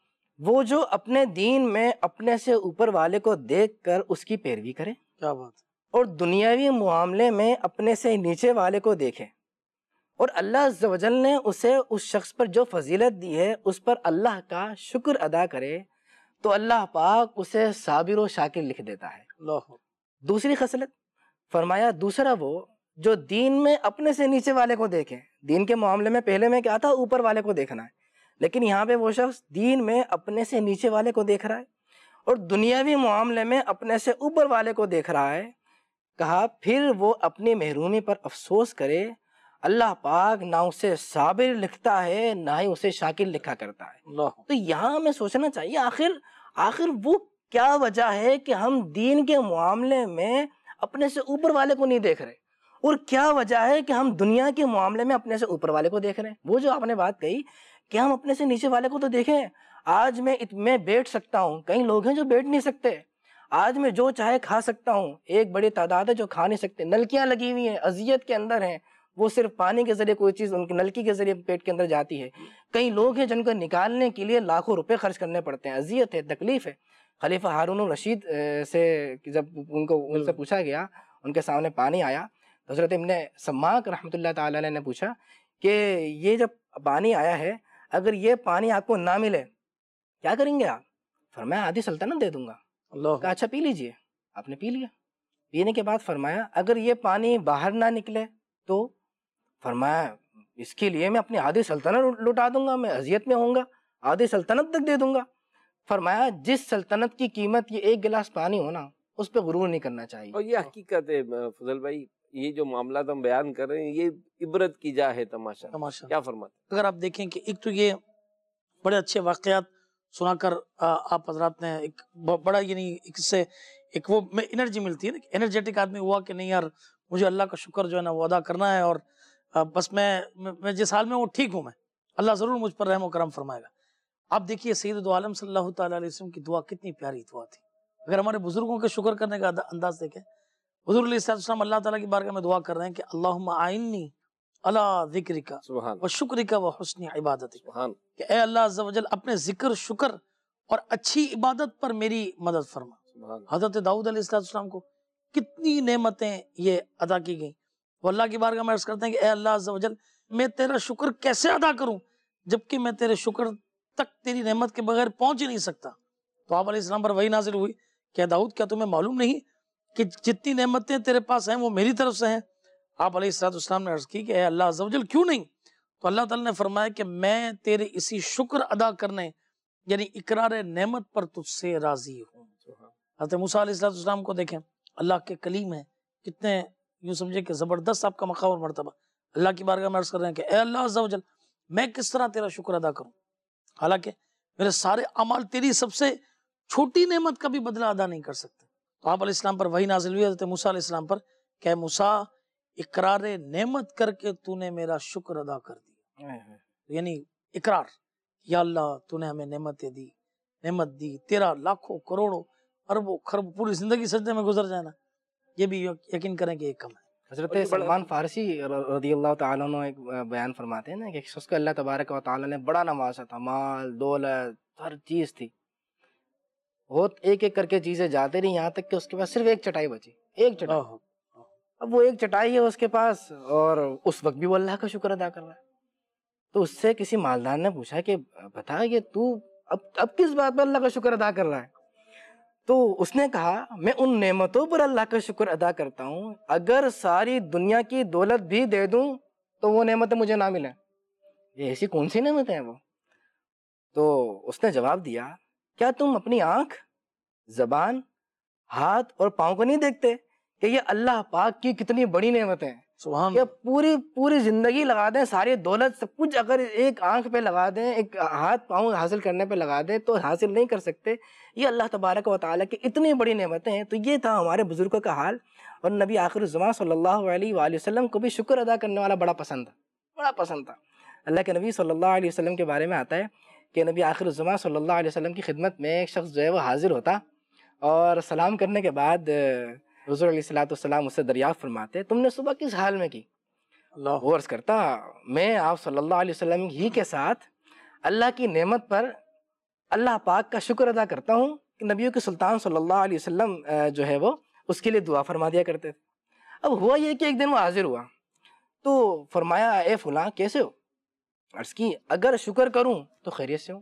وہ جو اپنے دین میں اپنے سے اوپر والے کو دیکھ کر اس کی پیروی کرے، کیا بات ہے، اور دنیاوی معاملے میں اپنے سے نیچے والے کو دیکھے، اور اللہ عز و جل نے اسے اس شخص پر جو فضیلت دی ہے اس پر اللہ کا شکر ادا کرے تو اللہ پاک اسے صابر و شاکر لکھ دیتا ہے۔ اللہ دوسری خصلت فرمایا دوسرا وہ جو دین میں اپنے سے نیچے والے کو دیکھے۔ دین کے معاملے میں پہلے میں کیا تھا، اوپر والے کو دیکھنا ہے، لیکن یہاں پہ وہ شخص دین میں اپنے سے نیچے والے کو دیکھ رہا ہے اور دنیاوی معاملے میں اپنے سے اوپر والے کو دیکھ رہا ہے۔ کہا پھر وہ اپنی محرومی پر افسوس کرے، اللہ پاک نہ اسے صابر لکھتا ہے نہ ہی اسے شاکر لکھا کرتا ہے۔ اللہ تو یہاں ہمیں سوچنا چاہیے آخر وہ کیا وجہ ہے کہ ہم دین کے معاملے میں اپنے سے اوپر والے کو نہیں دیکھ رہے، اور کیا وجہ ہے کہ ہم دنیا کے معاملے میں اپنے سے اوپر والے کو دیکھ رہے ہیں۔ وہ جو آپ نے بات کہی کہ ہم اپنے سے نیچے والے کو تو دیکھیں، آج میں بیٹھ سکتا ہوں، کئی لوگ ہیں جو بیٹھ نہیں سکتے، آج میں جو چاہے کھا سکتا ہوں، ایک بڑی تعداد ہے جو کھا نہیں سکتے، نلکیاں لگی ہوئی ہیں، اذیت کے اندر ہیں، وہ صرف پانی کے ذریعے کوئی چیز ان کی نلکی کے ذریعے پیٹ کے اندر جاتی ہے۔ کئی لوگ ہیں جن کو نکالنے کے لیے لاکھوں روپے خرچ کرنے پڑتے ہیں، اذیت ہے، تکلیف ہے۔ خلیفہ ہارون الرشید سے جب ان سے پوچھا گیا، ان کے سامنے پانی آیا، حضرت ابن سماک رحمۃ اللہ تعالی علیہ نے پوچھا کہ یہ جب پانی آیا ہے، اگر یہ پانی آپ کو نہ ملے کیا کریں گے آپ؟ فرمایا آدھی سلطنت دے دوں گا۔ اللہ کہا اچھا پی لیجئے، آپ نے پی لیا۔ پینے کے بعد فرمایا اگر یہ پانی باہر نہ نکلے تو؟ فرمایا اس کے لیے میں اپنی آدھی سلطنت لٹا دوں گا، میں اذیت میں ہوں گا۔ آدھی سلطنت تک دے دوں گا. فرمایا جس سلطنت کی قیمت یہ ایک گلاس پانی ہونا اس پہ غرور نہیں کرنا چاہیے. اور یہ حقیقت ہے فضل بھائی، یہ جو معاملات ہم بیان کر رہے ہیں یہ عبرت کی جا ہے. تماشا کیا فرماتے ہیں؟ اگر آپ دیکھیں کہ ایک تو یہ بڑے اچھے واقعات سنا کر آپ حضرات نے ایک بڑا یعنی اس سے ایک وہ انرجی ملتی ہے نا، انرجیٹک آدمی ہوا کہ نہیں یار مجھے اللہ کا شکر جو ہے نا وہ ادا کرنا ہے، اور بس میں جس حال میں وہ ٹھیک ہوں، میں اللہ ضرور مجھ پر رحم و کرم فرمائے گا. آپ دیکھیے سید دو عالم صلی اللہ تعالیٰ علیہ وسلم کی دعا کتنی پیاری دعا تھی. اگر ہمارے بزرگوں کے شکر کرنے کا انداز دیکھیں، حضور علیہ السلام اللہ تعالیٰ کی بارگاہ میں دعا کر رہے ہیں کہ اللہم اعنی علی ذکرک و شکرک و حسن عبادتک، کہ اے اللہ عز و جل اپنے ذکر، شکر اور اچھی عبادت پر میری مدد فرما. حضرت داؤد علیہ السلام کو کتنی نعمتیں یہ ادا کی گئیں، وہ اللہ کی بارگاہ میں عرض کرتے ہیں کہ اے اللہ عز و جل میں تیرا شکر کیسے ادا کروں جبکہ میں تیرے شکر تک تیری نعمت کے بغیر پہنچ ہی نہیں سکتا. تو آپ علیہ السلام پر وہی نازل ہوئی کہ داؤد کیا تمہیں معلوم نہیں کہ جتنی نعمتیں تیرے پاس ہیں وہ میری طرف سے ہیں. آپ علیہ السلام نے عرض کی کہ اے اللہ عز و جل کیوں نہیں؟ تو اللہ تعالیٰ نے فرمایا کہ میں تیرے اسی شکر ادا کرنے یعنی اقرار نعمت پر تجھ سے راضی ہوں. حضرت موسیٰ علیہ السلام کو دیکھیں، اللہ کے کلیم ہیں، کتنے یوں سمجھے کہ زبردست آپ کا مقام اور مرتبہ. اللہ کی بارگاہ میں عرض کر رہے ہیں کہ اے اللہ عز و جل میں کس طرح تیرا شکر ادا کروں، حالانکہ میرے سارے اعمال تیری سب سے چھوٹی نعمت کا بھی بدلہ ادا نہیں کر سکتے. تو آپ علیہ السلام پر وہی نازل ہوئی حضرت موسیٰ علیہ السلام پر کہ اے موسیٰ اقرار نعمت کر کے تو نے میرا شکر ادا کر دیا. یعنی اقرار، یا اللہ تو نے ہمیں نعمتیں دی، نعمت دی، تیرا لاکھوں کروڑوں اربوں خربوں پوری زندگی سجدے میں گزر جائے نا، یہ بھی یقین کریں کہ ایک کم ہے. حضرت سلمان فارسی رضی اللہ تعالیٰ عنہ ایک بیان فرماتے ہیں نا کہ اس کو اللہ تبارک و تعالیٰ نے بڑا نوازا تھا، مال دولت ہر چیز تھی، بہت ایک ایک کر کے چیزیں جاتے رہی، یہاں تک کہ اس کے پاس صرف ایک چٹائی بچی، ایک چٹائی. اب وہ ایک چٹائی ہے اس کے پاس، اور اس وقت بھی وہ اللہ کا شکر ادا کر رہا ہے. تو اس سے کسی مالدار نے پوچھا کہ بتا کہ تو اب کس بات پر اللہ کا شکر ادا کر رہا ہے؟ تو اس نے کہا میں ان نعمتوں پر اللہ کا شکر ادا کرتا ہوں، اگر ساری دنیا کی دولت بھی دے دوں تو وہ نعمتیں مجھے نہ ملیں. یہ ایسی کون سی نعمتیں ہیں وہ؟ تو اس نے جواب دیا کیا تم اپنی آنکھ، زبان، ہاتھ اور پاؤں کو نہیں دیکھتے کہ یہ اللہ پاک کی کتنی بڑی نعمتیں ہیں؟ سبحان کہ پوری زندگی لگا دیں، ساری دولت سب کچھ اگر ایک آنکھ پہ لگا دیں، ایک ہاتھ پاؤں حاصل کرنے پہ لگا دیں تو حاصل نہیں کر سکتے. یہ اللہ تبارک و تعالیٰ کی اتنی بڑی نعمتیں ہیں. تو یہ تھا ہمارے بزرگوں کا حال، اور نبی آخر الزمان صلی اللہ علیہ وآلہ وسلم کو بھی شکر ادا کرنے والا بڑا پسند تھا. اللہ کے نبی صلی اللہ علیہ وسلم کے بارے میں آتا ہے کہ نبی آخر الزمان صلی اللہ علیہ وسلم کی خدمت میں ایک شخص جو ہے وہ حاضر ہوتا، اور سلام کرنے کے بعد حضور علیہ السلام اس سے دریافت فرماتے تم نے صبح کس حال میں کی؟ وہ عرض کرتا میں آپ صلی اللہ علیہ وسلم ہی کے ساتھ اللہ کی نعمت پر اللہ پاک کا شکر ادا کرتا ہوں کہ نبیوں کے سلطان صلی اللہ علیہ وسلم جو ہے وہ اس کے لیے دعا فرما دیا کرتے تھے. اب ہوا یہ کہ ایک دن وہ حاضر ہوا تو فرمایا اے فلاں کیسے ہو؟ عرض کی اگر شکر کروں تو خیریت سے ہوں.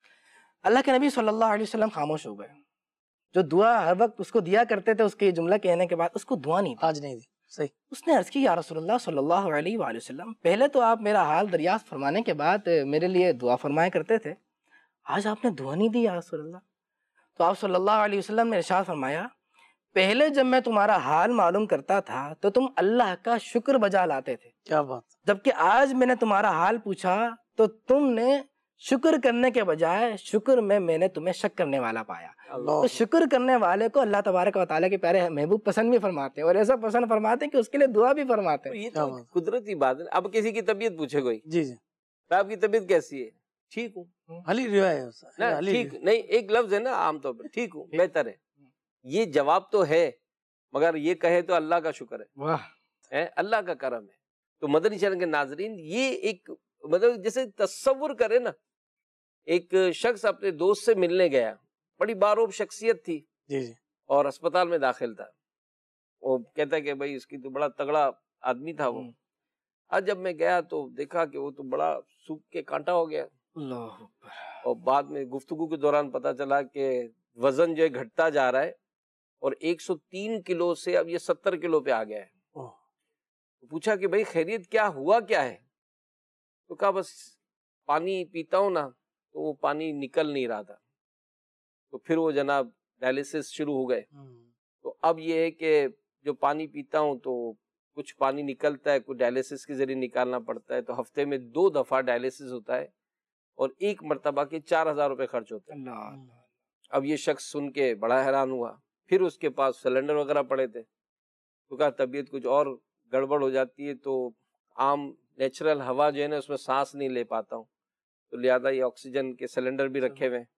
اللہ کے نبی صلی اللہ علیہ وسلم خاموش ہو گئے. جو دعا ہر وقت اس کو دیا کرتے تھے، اس کے جملہ کہنے کے بعد اس کو دعا نہیں آج نہیں دی. صحیح. اس نے عرض کی یا رسول اللہ صلی اللہ علیہ وآلہ وسلم پہلے تو آپ میرا حال دریافت فرمانے کے بعد میرے لیے دعا فرمایا کرتے تھے، آج آپ نے دعا نہیں دی یا رسول اللہ. تو آپ صلی اللہ علیہ وسلم نے ارشاد فرمایا پہلے جب میں تمہارا حال معلوم کرتا تھا تو تم اللہ کا شکر بجا لاتے تھے، کیا بات. جبکہ آج میں نے تمہارا حال پوچھا تو تم نے شکر کرنے کے بجائے شکر میں نے تمہیں شک کرنے والا پایا. تو شکر کرنے والے کو اللہ تبارک و تعالیٰ کے پیارے محبوب پسند بھی فرماتے ہیں، اور ایسا پسند فرماتے ہیں کہ اس کے لیے دعا بھی فرماتے ہیں. یہ تو قدرتی بات ہے. اب کسی کی طبیعت پوچھے کوئی جی جی آپ کی طبیعت کیسی ہے؟ ٹھیک ہوں. علی روایت ٹھیک نہیں، ایک لفظ ہے نا عام طور پر ٹھیک ہوں، بہتر ہے. یہ جواب تو ہے، مگر یہ کہے تو اللہ کا شکر ہے، واہ اللہ کا کرم ہے. تو مدنی چینل کے ناظرین یہ ایک مطلب جیسے تصور کرے نا، ایک شخص اپنے دوست سے ملنے گیا، بڑی باروب شخصیت تھی جی جی اور اسپتال میں داخل تھا. وہ کہتا ہے کہ بھائی اس کی تو بڑا تگڑا آدمی تھا وہ. آج جب میں گیا تو دیکھا کہ وہ تو بڑا سوکھ کے کانٹا ہو گیا. اللہ اکبر. اور بعد میں گفتگو کے دوران پتا چلا کہ وزن جو ہے گھٹتا جا رہا ہے اور 103 کلو سے اب یہ 70 کلو پہ آ گیا ہے. پوچھا کہ بھائی خیریت کیا ہوا کیا ہے؟ تو کہا بس پانی پیتا ہوں نا تو وہ پانی نکل نہیں رہا تھا، تو پھر وہ جناب ڈائلیسس شروع ہو گئے. تو اب یہ ہے کہ جو پانی پیتا ہوں تو کچھ پانی نکلتا ہے، کچھ ڈائلیسس کے ذریعے نکالنا پڑتا ہے، تو ہفتے میں 2 دفعہ ڈائلیسس ہوتا ہے اور ایک مرتبہ کے 4,000 روپے خرچ ہوتے ہیں. اب یہ شخص سن کے بڑا حیران ہوا. پھر اس کے پاس سلنڈر وغیرہ پڑے تھے، تو کہا طبیعت کچھ اور گڑبڑ ہو جاتی ہے تو عام نیچرل ہوا جو ہے نا اس میں سانس نہیں لے پاتا ہوں، تو لہٰذا یہ آکسیجن کے سلنڈر بھی رکھے ہوئے ہیں.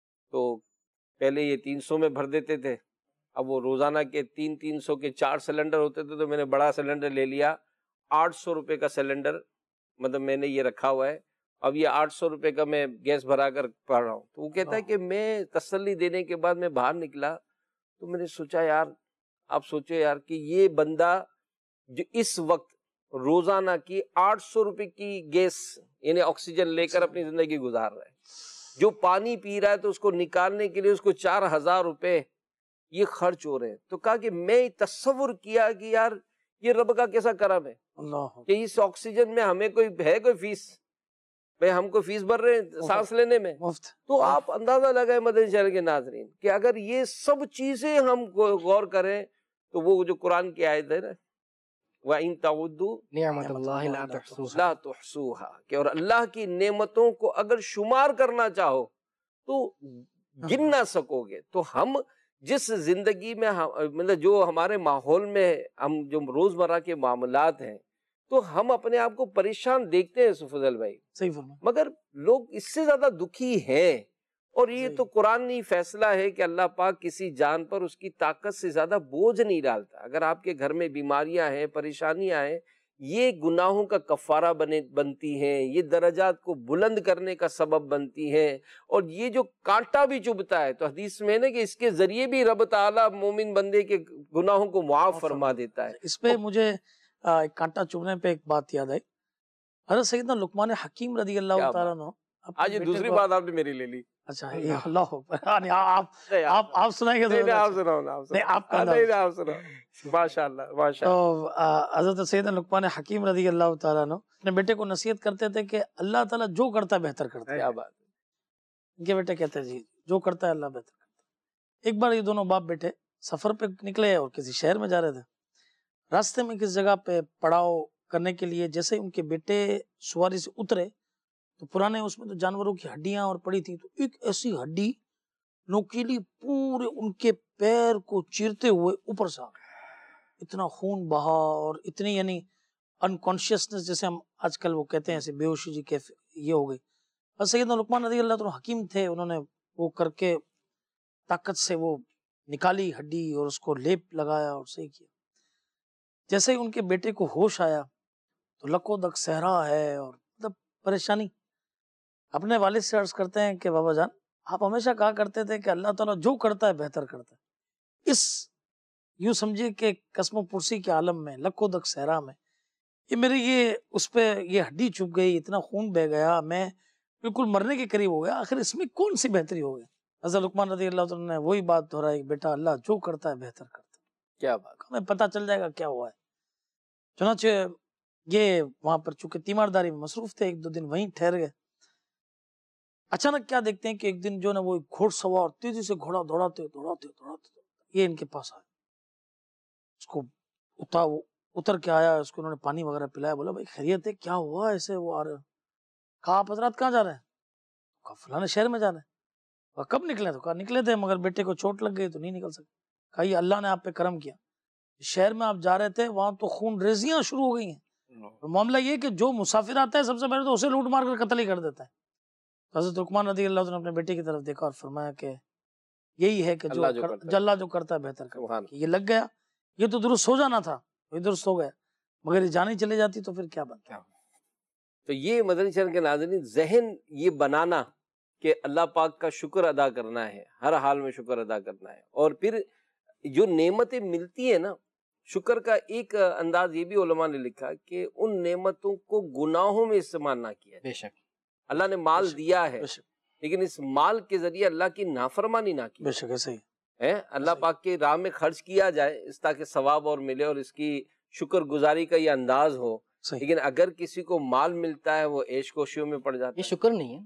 تو پہلے یہ 300 میں بھر دیتے تھے، اب وہ روزانہ کے 300 کے 4 سلنڈر ہوتے تھے، تو میں نے بڑا سلنڈر لے لیا. 800 روپے کا سلنڈر مطلب میں نے یہ رکھا ہوا ہے. اب یہ 800 روپے کا میں گیس بھرا کر پڑ رہا ہوں. تو وہ کہتا ہے کہ میں تسلی دینے کے بعد میں باہر نکلا تو میں نے سوچا یار، آپ سوچو یار کہ یہ بندہ جو اس وقت روزانہ کی 800 روپے کی گیس یعنی آکسیجن لے کر اپنی زندگی گزار رہا ہے، جو پانی پی رہا ہے تو اس کو نکالنے کے لیے اس کو 4,000 روپے یہ خرچ ہو رہے ہیں. تو کہا کہ میں تصور کیا کہ یار یہ رب کا کیسا کرم ہے کہ اس آکسیجن میں ہمیں کوئی فیس، بھائی ہم کو فیس بھر رہے ہیں سانس لینے میں. تو آپ اندازہ لگائیں مدنی چینل کے ناظرین کہ اگر یہ سب چیزیں ہم غور کریں تو وہ جو قرآن کی آیت ہے نا وَإِن تَعُدُّوا نعمت اللہ لا تحصوها، لا تحصوها، کہ اور اللہ کی نعمتوں کو اگر شمار کرنا چاہو تو گن نہ سکو گے. تو ہم جس زندگی میں مطلب جو ہمارے ماحول میں ہم جو روزمرہ کے معاملات ہیں تو ہم اپنے آپ کو پریشان دیکھتے ہیں سفضل بھائی، صحیح فرما. مگر لوگ اس سے زیادہ دکھی ہیں. اور یہ تو قرآنی فیصلہ ہے کہ اللہ پاک کسی جان پر اس کی طاقت سے زیادہ بوجھ نہیں ڈالتا. اگر آپ کے گھر میں بیماریاں ہیں، پریشانیاں ہیں، یہ گناہوں کا کفارہ بنتی ہیں، یہ درجات کو بلند کرنے کا سبب بنتی ہیں. اور یہ جو کانٹا بھی چبھتا ہے تو حدیث میں ہے کہ اس کے ذریعے بھی رب تعالیٰ مومن بندے کے گناہوں کو معاف فرما دیتا ہے. اس پہ مجھے ایک کانٹا چبھنے پہ ایک بات یاد آئی. حضرت سیدنا لقمان حکیم رضی اللہ تعالیٰ عنہ، آج یہ دوسری بات آپ نے میری لے لی. اچھا اللہ آپ سنائیں گے نہیں آپ سناؤ. ماشاء اللہ ماشاء اللہ. تو حضرت سیدنا لقمان حکیم رضی اللہ تعالیٰ عنہ اپنے بیٹے کو نصیحت کرتے تھے کہ اللہ تعالیٰ جو کرتا ہے بہتر کرتا ہے. کیا بات ہے. ان کے بیٹے کہتے ہیں جی جو کرتا ہے اللہ بہتر کرتا ہے. ایک بار یہ دونوں باپ بیٹے سفر پہ نکلے اور کسی شہر میں جا رہے تھے. راستے میں کس جگہ پہ پڑاؤ کرنے کے لیے جیسے ان کے بیٹے سواری سے اترے تو پرانے اس میں تو جانوروں کی ہڈیاں اور پڑی تھی، تو ایک ایسی ہڈی نوکیلی پورے ان کے پیر کو چیرتے ہوئے اوپر سے اتنا خون بہا اور اتنی یعنی انکانشیسنس جیسے ہم آج کل وہ کہتے ہیں ایسے بے ہوشی جی کے یہ ہو گئی. بس سیدنا لقمان رضی اللہ عنہ حکیم تھے، انہوں نے وہ کر کے طاقت سے وہ نکالی ہڈی اور اس کو لیپ لگایا اور صحیح کیا. جیسے ہی ان کے بیٹے کو ہوش آیا تو لکو دک صحرا ہے اور مطلب پریشانی. اپنے والد سے عرض کرتے ہیں کہ بابا جان آپ ہمیشہ کہا کرتے تھے کہ اللہ تعالیٰ جو کرتا ہے بہتر کرتا ہے. اس یوں سمجھے کہ قسم و پرسی کے عالم میں لکو دک صحرا میں یہ میری یہ اس پہ یہ ہڈی چپ گئی، اتنا خون بہ گیا، میں بالکل مرنے کے قریب ہو گیا، آخر اس میں کون سی بہتری ہو گئی. حضرت لقمان رضی اللہ عنہ نے وہی بات دہرائی، بیٹا اللہ جو کرتا ہے بہتر کرتا ہے. کیا بات. ہمیں پتہ چل جائے گا کیا ہوا ہے. چنانچہ یہ وہاں پر چونکہ تیمارداری میں مصروف تھے، 1-2 دن وہیں ٹھہر گئے. اچانک کیا دیکھتے ہیں کہ ایک دن جو نا وہ گھوڑ سوار تیزی سے گھوڑا دوڑاتے یہ ان کے پاس آئے. اس کو اتر کے آیا، اس کو انہوں نے پانی وغیرہ پلایا. بولا بھائی خیریت ہے، کیا ہوا ایسے وہ آ رہے؟ کہا آپ حضرات کہاں جا رہے ہیں؟ کہا فلانے شہر میں جا رہے ہیں. کہا کب نکلے؟ تو کہا نکلے تھے مگر بیٹے کو چوٹ لگ گئی تو نہیں نکل سکے. کہا یہ اللہ نے آپ پہ کرم کیا، شہر میں آپ جا رہے تھے وہاں تو خون ریزیاں شروع ہو گئی ہیں. اور معاملہ یہ کہ جو مسافر آتا ہے سب سے پہلے تو اسے لوٹ مار کر قتل ہی کر دیتا ہے. حضرت لقمان رضی اللہ عنہ نے اپنے بیٹے کی طرف دیکھا اور فرمایا کہ یہی ہے کہ جو اللہ جو کرتا ہے بہتر کرتا ہے. یہ لگ گیا، یہ تو درست ہو جانا تھا، یہ درست ہو گیا، مگر یہ جان ہی چلی جاتی تو پھر کیا بنتا. تو یہ مدنی چینل کے ناظرین ذہن یہ بنانا کہ اللہ پاک کا شکر ادا کرنا ہے، ہر حال میں شکر ادا کرنا ہے. اور پھر جو نعمتیں ملتی ہیں نا، شکر کا ایک انداز یہ بھی علماء نے لکھا کہ ان نعمتوں کو گناہوں میں استعمال نہ کیا. بے شک اللہ نے مال دیا ہے لیکن اس مال کے ذریعے اللہ کی نافرمانی نہ کی. بے شک ایسا ہی ہے، اللہ پاک کے راہ میں خرچ کیا جائے اس تاکہ ثواب اور ملے اور اس کی شکر گزاری کا یہ انداز ہو. لیکن اگر کسی کو مال ملتا ہے وہ عیش کوشیوں میں پڑ جاتا ہے. یہ شکر نہیں ہے،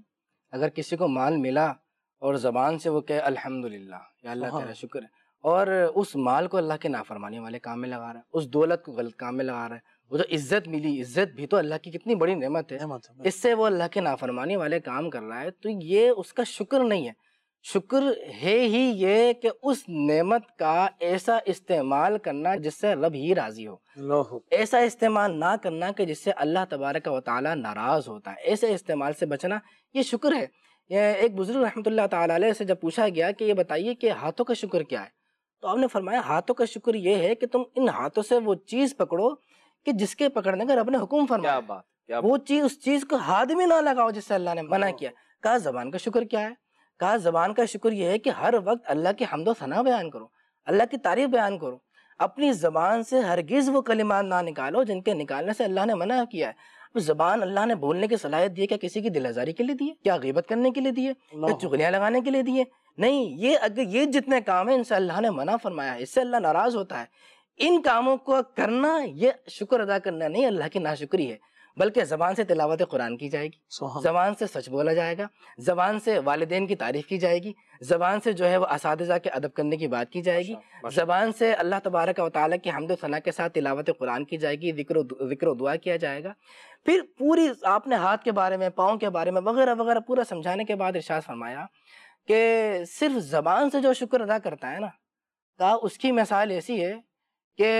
اگر کسی کو مال ملا اور زبان سے وہ کہے الحمدللہ یا اللہ تیرا شکر ہے، اور اس مال کو اللہ کے نافرمانی والے کام میں لگا رہا ہے، اس دولت کو غلط کام میں لگا رہا ہے، وہ جو عزت ملی، عزت بھی تو اللہ کی کتنی بڑی نعمت ہے، اس سے وہ اللہ کے نافرمانی والے کام کر رہا ہے، تو یہ اس کا شکر نہیں ہے۔ شکر ہے ہی یہ کہ اس نعمت کا ایسا استعمال کرنا جس سے رب ہی راضی ہو، ایسا استعمال نہ کرنا کہ جس سے اللہ تبارک و تعالی ناراض ہوتا ہے، ایسے استعمال سے بچنا یہ شکر ہے۔ ایک بزرگ رحمۃ اللہ تعالی علیہ سے جب پوچھا گیا کہ یہ بتائیے کہ ہاتھوں کا شکر کیا ہے، تو آپ نے فرمایا ہاتھوں کا شکر یہ ہے کہ تم ان ہاتھوں سے وہ چیز پکڑو کہ جس کے پکڑنے کا رب نے حکم فرمایا، کیا بات وہ چیز اس چیز کو ہاتھ میں نہ لگاؤ جس سے اللہ نے منع کیا۔ کہا زبان کا شکر کیا ہے؟ کہا زبان کا شکر یہ ہے کہ ہر وقت اللہ کی حمد و ثنا بیان کرو، اللہ کی تعریف بیان کرو، اپنی زبان سے ہرگز وہ کلمات نہ نکالو جن کے نکالنے سے اللہ نے منع کیا ہے۔ زبان اللہ نے بولنے کی صلاحیت دی ہے، کیا کسی کی دل آزاری کے لیے دی ہے؟ کیا غیبت کرنے کے لیے دی ہے؟ کیا چغلیاں لگانے کے لیے دی ہے؟ نہیں، یہ جتنے کام ہیں ان سے اللہ نے منع فرمایا ہے، اس سے اللہ ناراض ہوتا ہے۔ ان کاموں کو کرنا یہ شکر ادا کرنا نہیں، اللہ کی ناشکری ہے۔ بلکہ زبان سے تلاوت قرآن کی جائے گی، زبان سے سچ بولا جائے گا، زبان سے والدین کی تعریف کی جائے گی، زبان سے جو ہے وہ اساتذہ کے ادب کرنے کی بات کی جائے گی، زبان سے اللہ تبارک و تعالیٰ کی حمد و ثنا کے ساتھ تلاوت قرآن کی جائے گی، ذکر و دعا کیا جائے گا۔ پھر پوری آپ نے ہاتھ کے بارے میں، پاؤں کے بارے میں وغیرہ وغیرہ پورا سمجھانے کے بعد ارشاد فرمایا کہ صرف زبان سے جو شکر ادا کرتا ہے نا، کہا اس کی مثال ایسی ہے کہ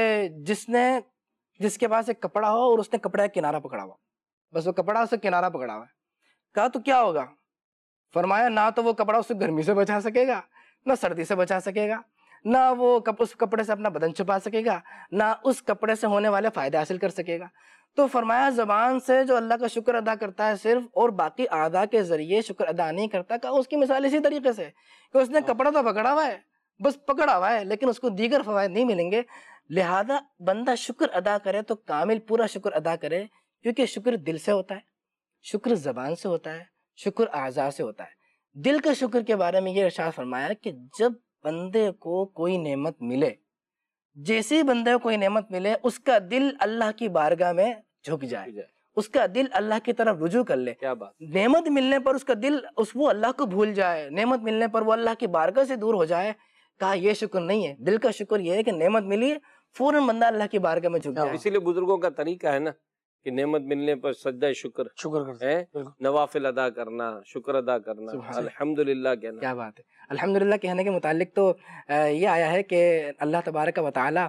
جس کے پاس ایک کپڑا ہو اور اس نے کپڑا کا کنارہ پکڑا ہوا، بس وہ کپڑا اسے کنارہ پکڑا ہوا ہے۔ کہا تو کیا ہوگا؟ فرمایا نہ تو وہ کپڑا اسے گرمی سے بچا سکے گا، نہ سردی سے بچا سکے گا، نہ وہ اس کپڑے سے اپنا بدن چھپا سکے گا، نہ اس کپڑے سے ہونے والے فائدے حاصل کر سکے گا۔ تو فرمایا زبان سے جو اللہ کا شکر ادا کرتا ہے صرف، اور باقی اعضاء کے ذریعے شکر ادا نہیں کرتا، کہا اس کی مثال اسی طریقے سے کہ اس نے کپڑا تو پکڑا ہوا ہے، بس پکڑا ہوا ہے، لیکن اس کو دیگر فوائد نہیں ملیں گے۔ لہذا بندہ شکر ادا کرے تو کامل پورا شکر ادا کرے، کیونکہ شکر دل سے ہوتا ہے، شکر زبان سے ہوتا ہے، شکر اعضاء سے ہوتا ہے۔ دل کا شکر کے بارے میں یہ ارشاد فرمایا کہ جب بندے کو کوئی نعمت ملے، جیسے بندے کو کوئی نعمت ملے، اس کا دل اللہ کی بارگاہ میں جھک جائے، اس کا دل اللہ کی طرف رجوع کر لے۔ کیا بات! نعمت ملنے پر اس کا دل وہ اللہ کو بھول جائے، نعمت ملنے پر وہ اللہ کی بارگاہ سے دور ہو جائے، کہا یہ شکر نہیں ہے۔ دل کا شکر یہ ہے کہ نعمت ملی فوراً بندہ اللہ کی بارگاہ میں جھک جائے۔ اسی لیے بزرگوں کا طریقہ ہے نا کہ نعمت ملنے پر سجدہ شکر کرتے ہیں، نوافل ادا کرنا، شکر ادا کرنا، الحمدللہ کہنا۔ کیا بات ہے! الحمدللہ کہنے کے متعلق تو یہ آیا ہے کہ اللہ تبارک و تعالی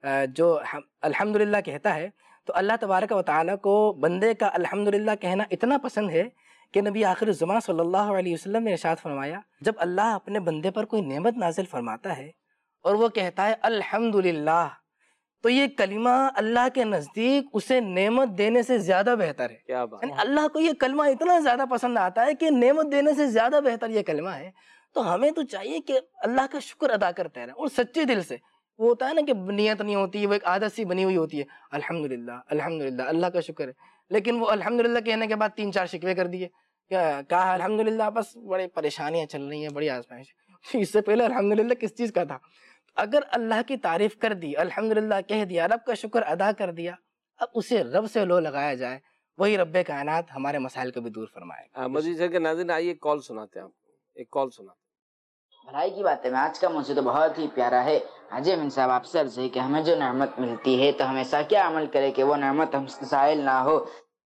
جو الحمدللہ کہتا ہے، تو اللہ تبارک و تعالی کو بندے کا الحمدللہ کہنا اتنا پسند ہے کہ نبی آخر الزمان صلی اللہ علیہ وسلم نے ارشاد فرمایا، جب اللہ اپنے بندے پر کوئی نعمت نازل فرماتا ہے اور وہ کہتا ہے الحمدللہ، تو یہ کلمہ اللہ کے نزدیک اسے نعمت دینے سے زیادہ بہتر ہے۔ کیا بات! یعنی اللہ کو یہ کلمہ اتنا زیادہ پسند آتا ہے کہ نعمت دینے سے زیادہ بہتر یہ کلمہ ہے۔ تو ہمیں تو چاہیے کہ اللہ کا شکر ادا کرتے رہیں، اور سچے دل سے۔ وہ ہوتا ہے نا کہ نیت نہیں ہوتی، وہ ایک عادت سی بنی ہوئی ہوتی ہے، الحمدللہ الحمدللہ اللہ کا شکر ہے، لیکن وہ الحمدللہ کہنے کے بعد 3-4 شکوے کر دیے، کہا الحمدللہ بس بڑی پریشانیاں چل رہی ہیں، بڑی آزمائش۔ اس سے پہلے الحمدللہ کس چیز کا تھا؟ اگر اللہ کی تعریف کر دی، الحمدللہ کہہ دیا، رب کا شکر ادا کر دیا، اب اسے رب سے لو لگایا جائے، وہی رب کائنات ہمارے مسائل کو بھی دور فرمائے گا۔ مزید ہے کہ ناظرین آئیے کال سناتے ہیں آپ کو، ایک کال سناتے ہیں۔ بھلائی کی بات ہے میں آج کا موضوع تو بہت ہی پیارا ہے۔ حاجی امین صاحب آپ سے عرض ہے کہ ہمیں جو نعمت ملتی ہے تو ہم ایسا کیا عمل کرے کہ وہ نعمت ہم سے زائل نہ ہو؟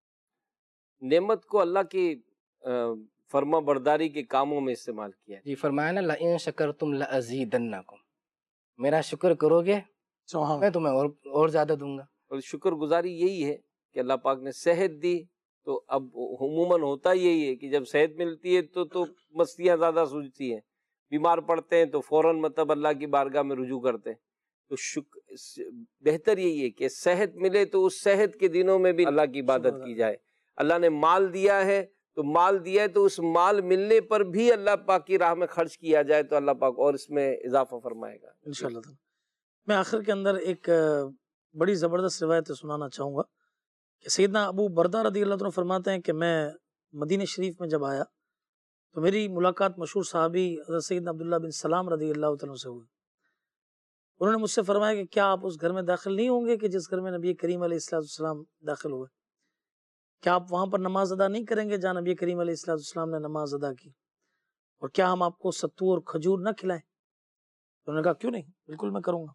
نعمت کو اللہ کی فرما برداری کے کاموں میں استعمال کیا۔ جی فرمایا نا لَإِن شَكَرْتُمْ لَأَزِيدَنَّكُمْ، میرا شکر کرو گے میں تمہیں اور زیادہ دوں گا۔ اور شکر گزاری یہی ہے کہ اللہ پاک نے صحت دی، تو اب عموماً ہوتا یہی ہے کہ جب صحت ملتی ہے تو مستیاں زیادہ سوچتی ہیں، بیمار پڑتے ہیں تو فوراً مطلب اللہ کی بارگاہ میں رجوع کرتے ہیں۔ تو بہتر یہی ہے کہ صحت ملے تو اس صحت کے دنوں میں بھی اللہ کی عبادت کی جائے۔ اللہ نے مال دیا ہے تو اس مال ملنے پر بھی اللہ پاک کی راہ میں خرچ کیا جائے تو اللہ پاک اور اس میں اضافہ فرمائے گا انشاءاللہ تعالی۔ میں آخر کے اندر ایک بڑی زبردست روایت سنانا چاہوں گا کہ سیدنا ابو بردہ رضی اللہ عنہ فرماتے ہیں کہ میں مدینہ شریف میں جب آیا تو میری ملاقات مشہور صحابی حضرت سیدنا عبداللہ بن سلام رضی اللہ عنہ سے ہوئی۔ انہوں نے مجھ سے فرمایا کہ کیا آپ اس گھر میں داخل نہیں ہوں گے کہ جس گھر میں نبی کریم علیہ السلام داخل ہوئے؟ کیا آپ وہاں پر نماز ادا نہیں کریں گے جہاں نبی کریم علیہ السلام نے نماز ادا کی؟ اور کیا ہم آپ کو ستو اور کھجور نہ کھلائیں؟ انہوں نے کہا کیوں نہیں، بالکل میں کروں گا۔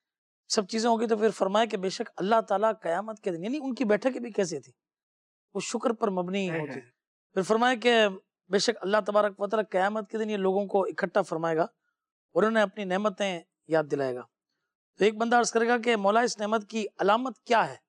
سب چیزیں ہوگی تو پھر فرمایا کہ بے شک اللہ تعالیٰ قیامت کے دن، یعنی ان کی بیٹھک بھی کیسے تھی، وہ شکر پر مبنی ہوتی تھی۔ پھر فرمایا کہ بے شک اللہ تبارک و تعالیٰ قیامت کے دن یہ لوگوں کو اکٹھا فرمائے گا اور انہیں اپنی نعمتیں یاد دلائے گا۔ تو ایک بندہ عرض کرے گا کہ مولا اس نعمت کی علامت کیا ہے؟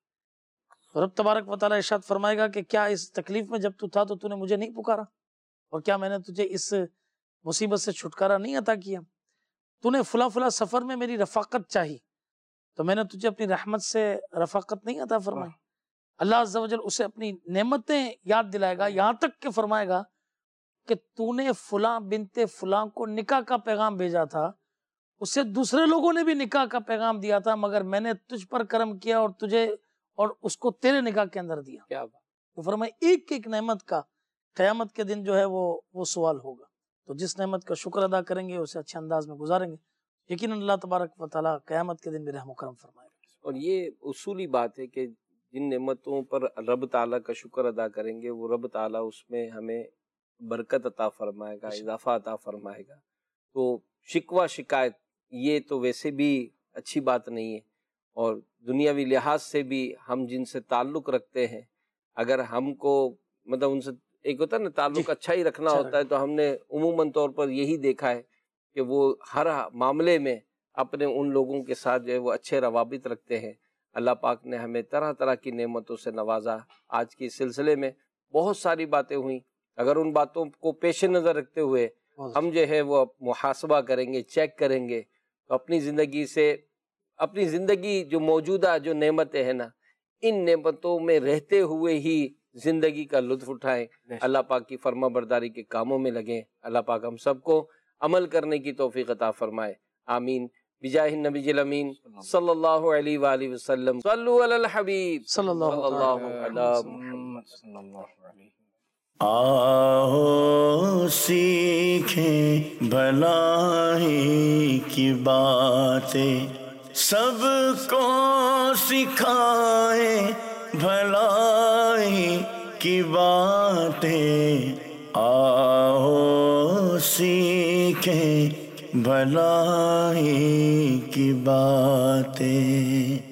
تو رب تبارک و تعالیٰ ارشاد فرمائے گا کہ کیا اس تکلیف میں جب تو تھا تو نے مجھے نہیں پکارا، اور کیا میں نے تجھے اس مصیبت سے چھٹکارا نہیں عطا کیا؟ تو نے فلاں فلاں سفر میں میری رفاقت چاہی تو میں نے تجھے اپنی رحمت سے رفاقت نہیں عطا فرمائی؟ اللہ عز و جل اسے اپنی نعمتیں یاد دلائے گا، یہاں تک کہ فرمائے گا کہ تو نے فلاں بنت فلاں کو نکاح کا پیغام بھیجا تھا، اسے دوسرے لوگوں نے بھی نکاح کا پیغام دیا تھا، مگر میں نے تجھ پر کرم کیا اور تجھے اور اس کو تیرے نکاح کے اندر دیا۔ کیا بات! تو فرمائے ایک ایک نعمت کا قیامت کے دن جو ہے وہ سوال ہوگا۔ تو جس نعمت کا شکر ادا کریں گے اسے اچھے انداز میں گزاریں گے، یقیناً اللہ تبارک و تعالیٰ قیامت کے دن بھی رحم و کرم فرمائے گا۔ اور یہ اصولی بات ہے کہ جن نعمتوں پر رب تعالیٰ کا شکر ادا کریں گے وہ رب تعالیٰ اس میں ہمیں برکت عطا فرمائے گا، اضافہ عطا فرمائے گا۔ تو شکوہ شکایت یہ تو ویسے بھی اچھی بات نہیں ہے، اور دنیاوی لحاظ سے بھی ہم جن سے تعلق رکھتے ہیں اگر ہم کو مطلب ان سے ایک ہوتا ہے نا تعلق اچھا ہی رکھنا ہوتا ہے، تو ہم نے عموماً طور پر یہی دیکھا ہے کہ وہ ہر معاملے میں اپنے ان لوگوں کے ساتھ جو ہے وہ اچھے روابط رکھتے ہیں۔ اللہ پاک نے ہمیں طرح طرح کی نعمتوں سے نوازا۔ آج کے سلسلے میں بہت ساری باتیں ہوئیں، اگر ان باتوں کو پیش نظر رکھتے ہوئے ہم جو ہے وہ محاسبہ کریں گے، چیک کریں گے، تو اپنی زندگی سے اپنی زندگی جو موجودہ جو نعمتیں ہیں نا، ان نعمتوں میں رہتے ہوئے ہی زندگی کا لطف اٹھائیں، اللہ پاک کی فرما برداری کے کاموں میں لگیں۔ اللہ پاک ہم سب کو عمل کرنے کی توفیق عطا فرمائے، آمین، بجاہ النبی الامین صلی اللہ علیہ وآلہ وسلم۔ صلو علی الحبیب صلی اللہ علی محمد۔ آؤ سیکھیں بھلائی کی باتیں، سب کو سکھائیں بھلائی کی باتیں، آؤ سیکھیں بھلائی کی باتیں۔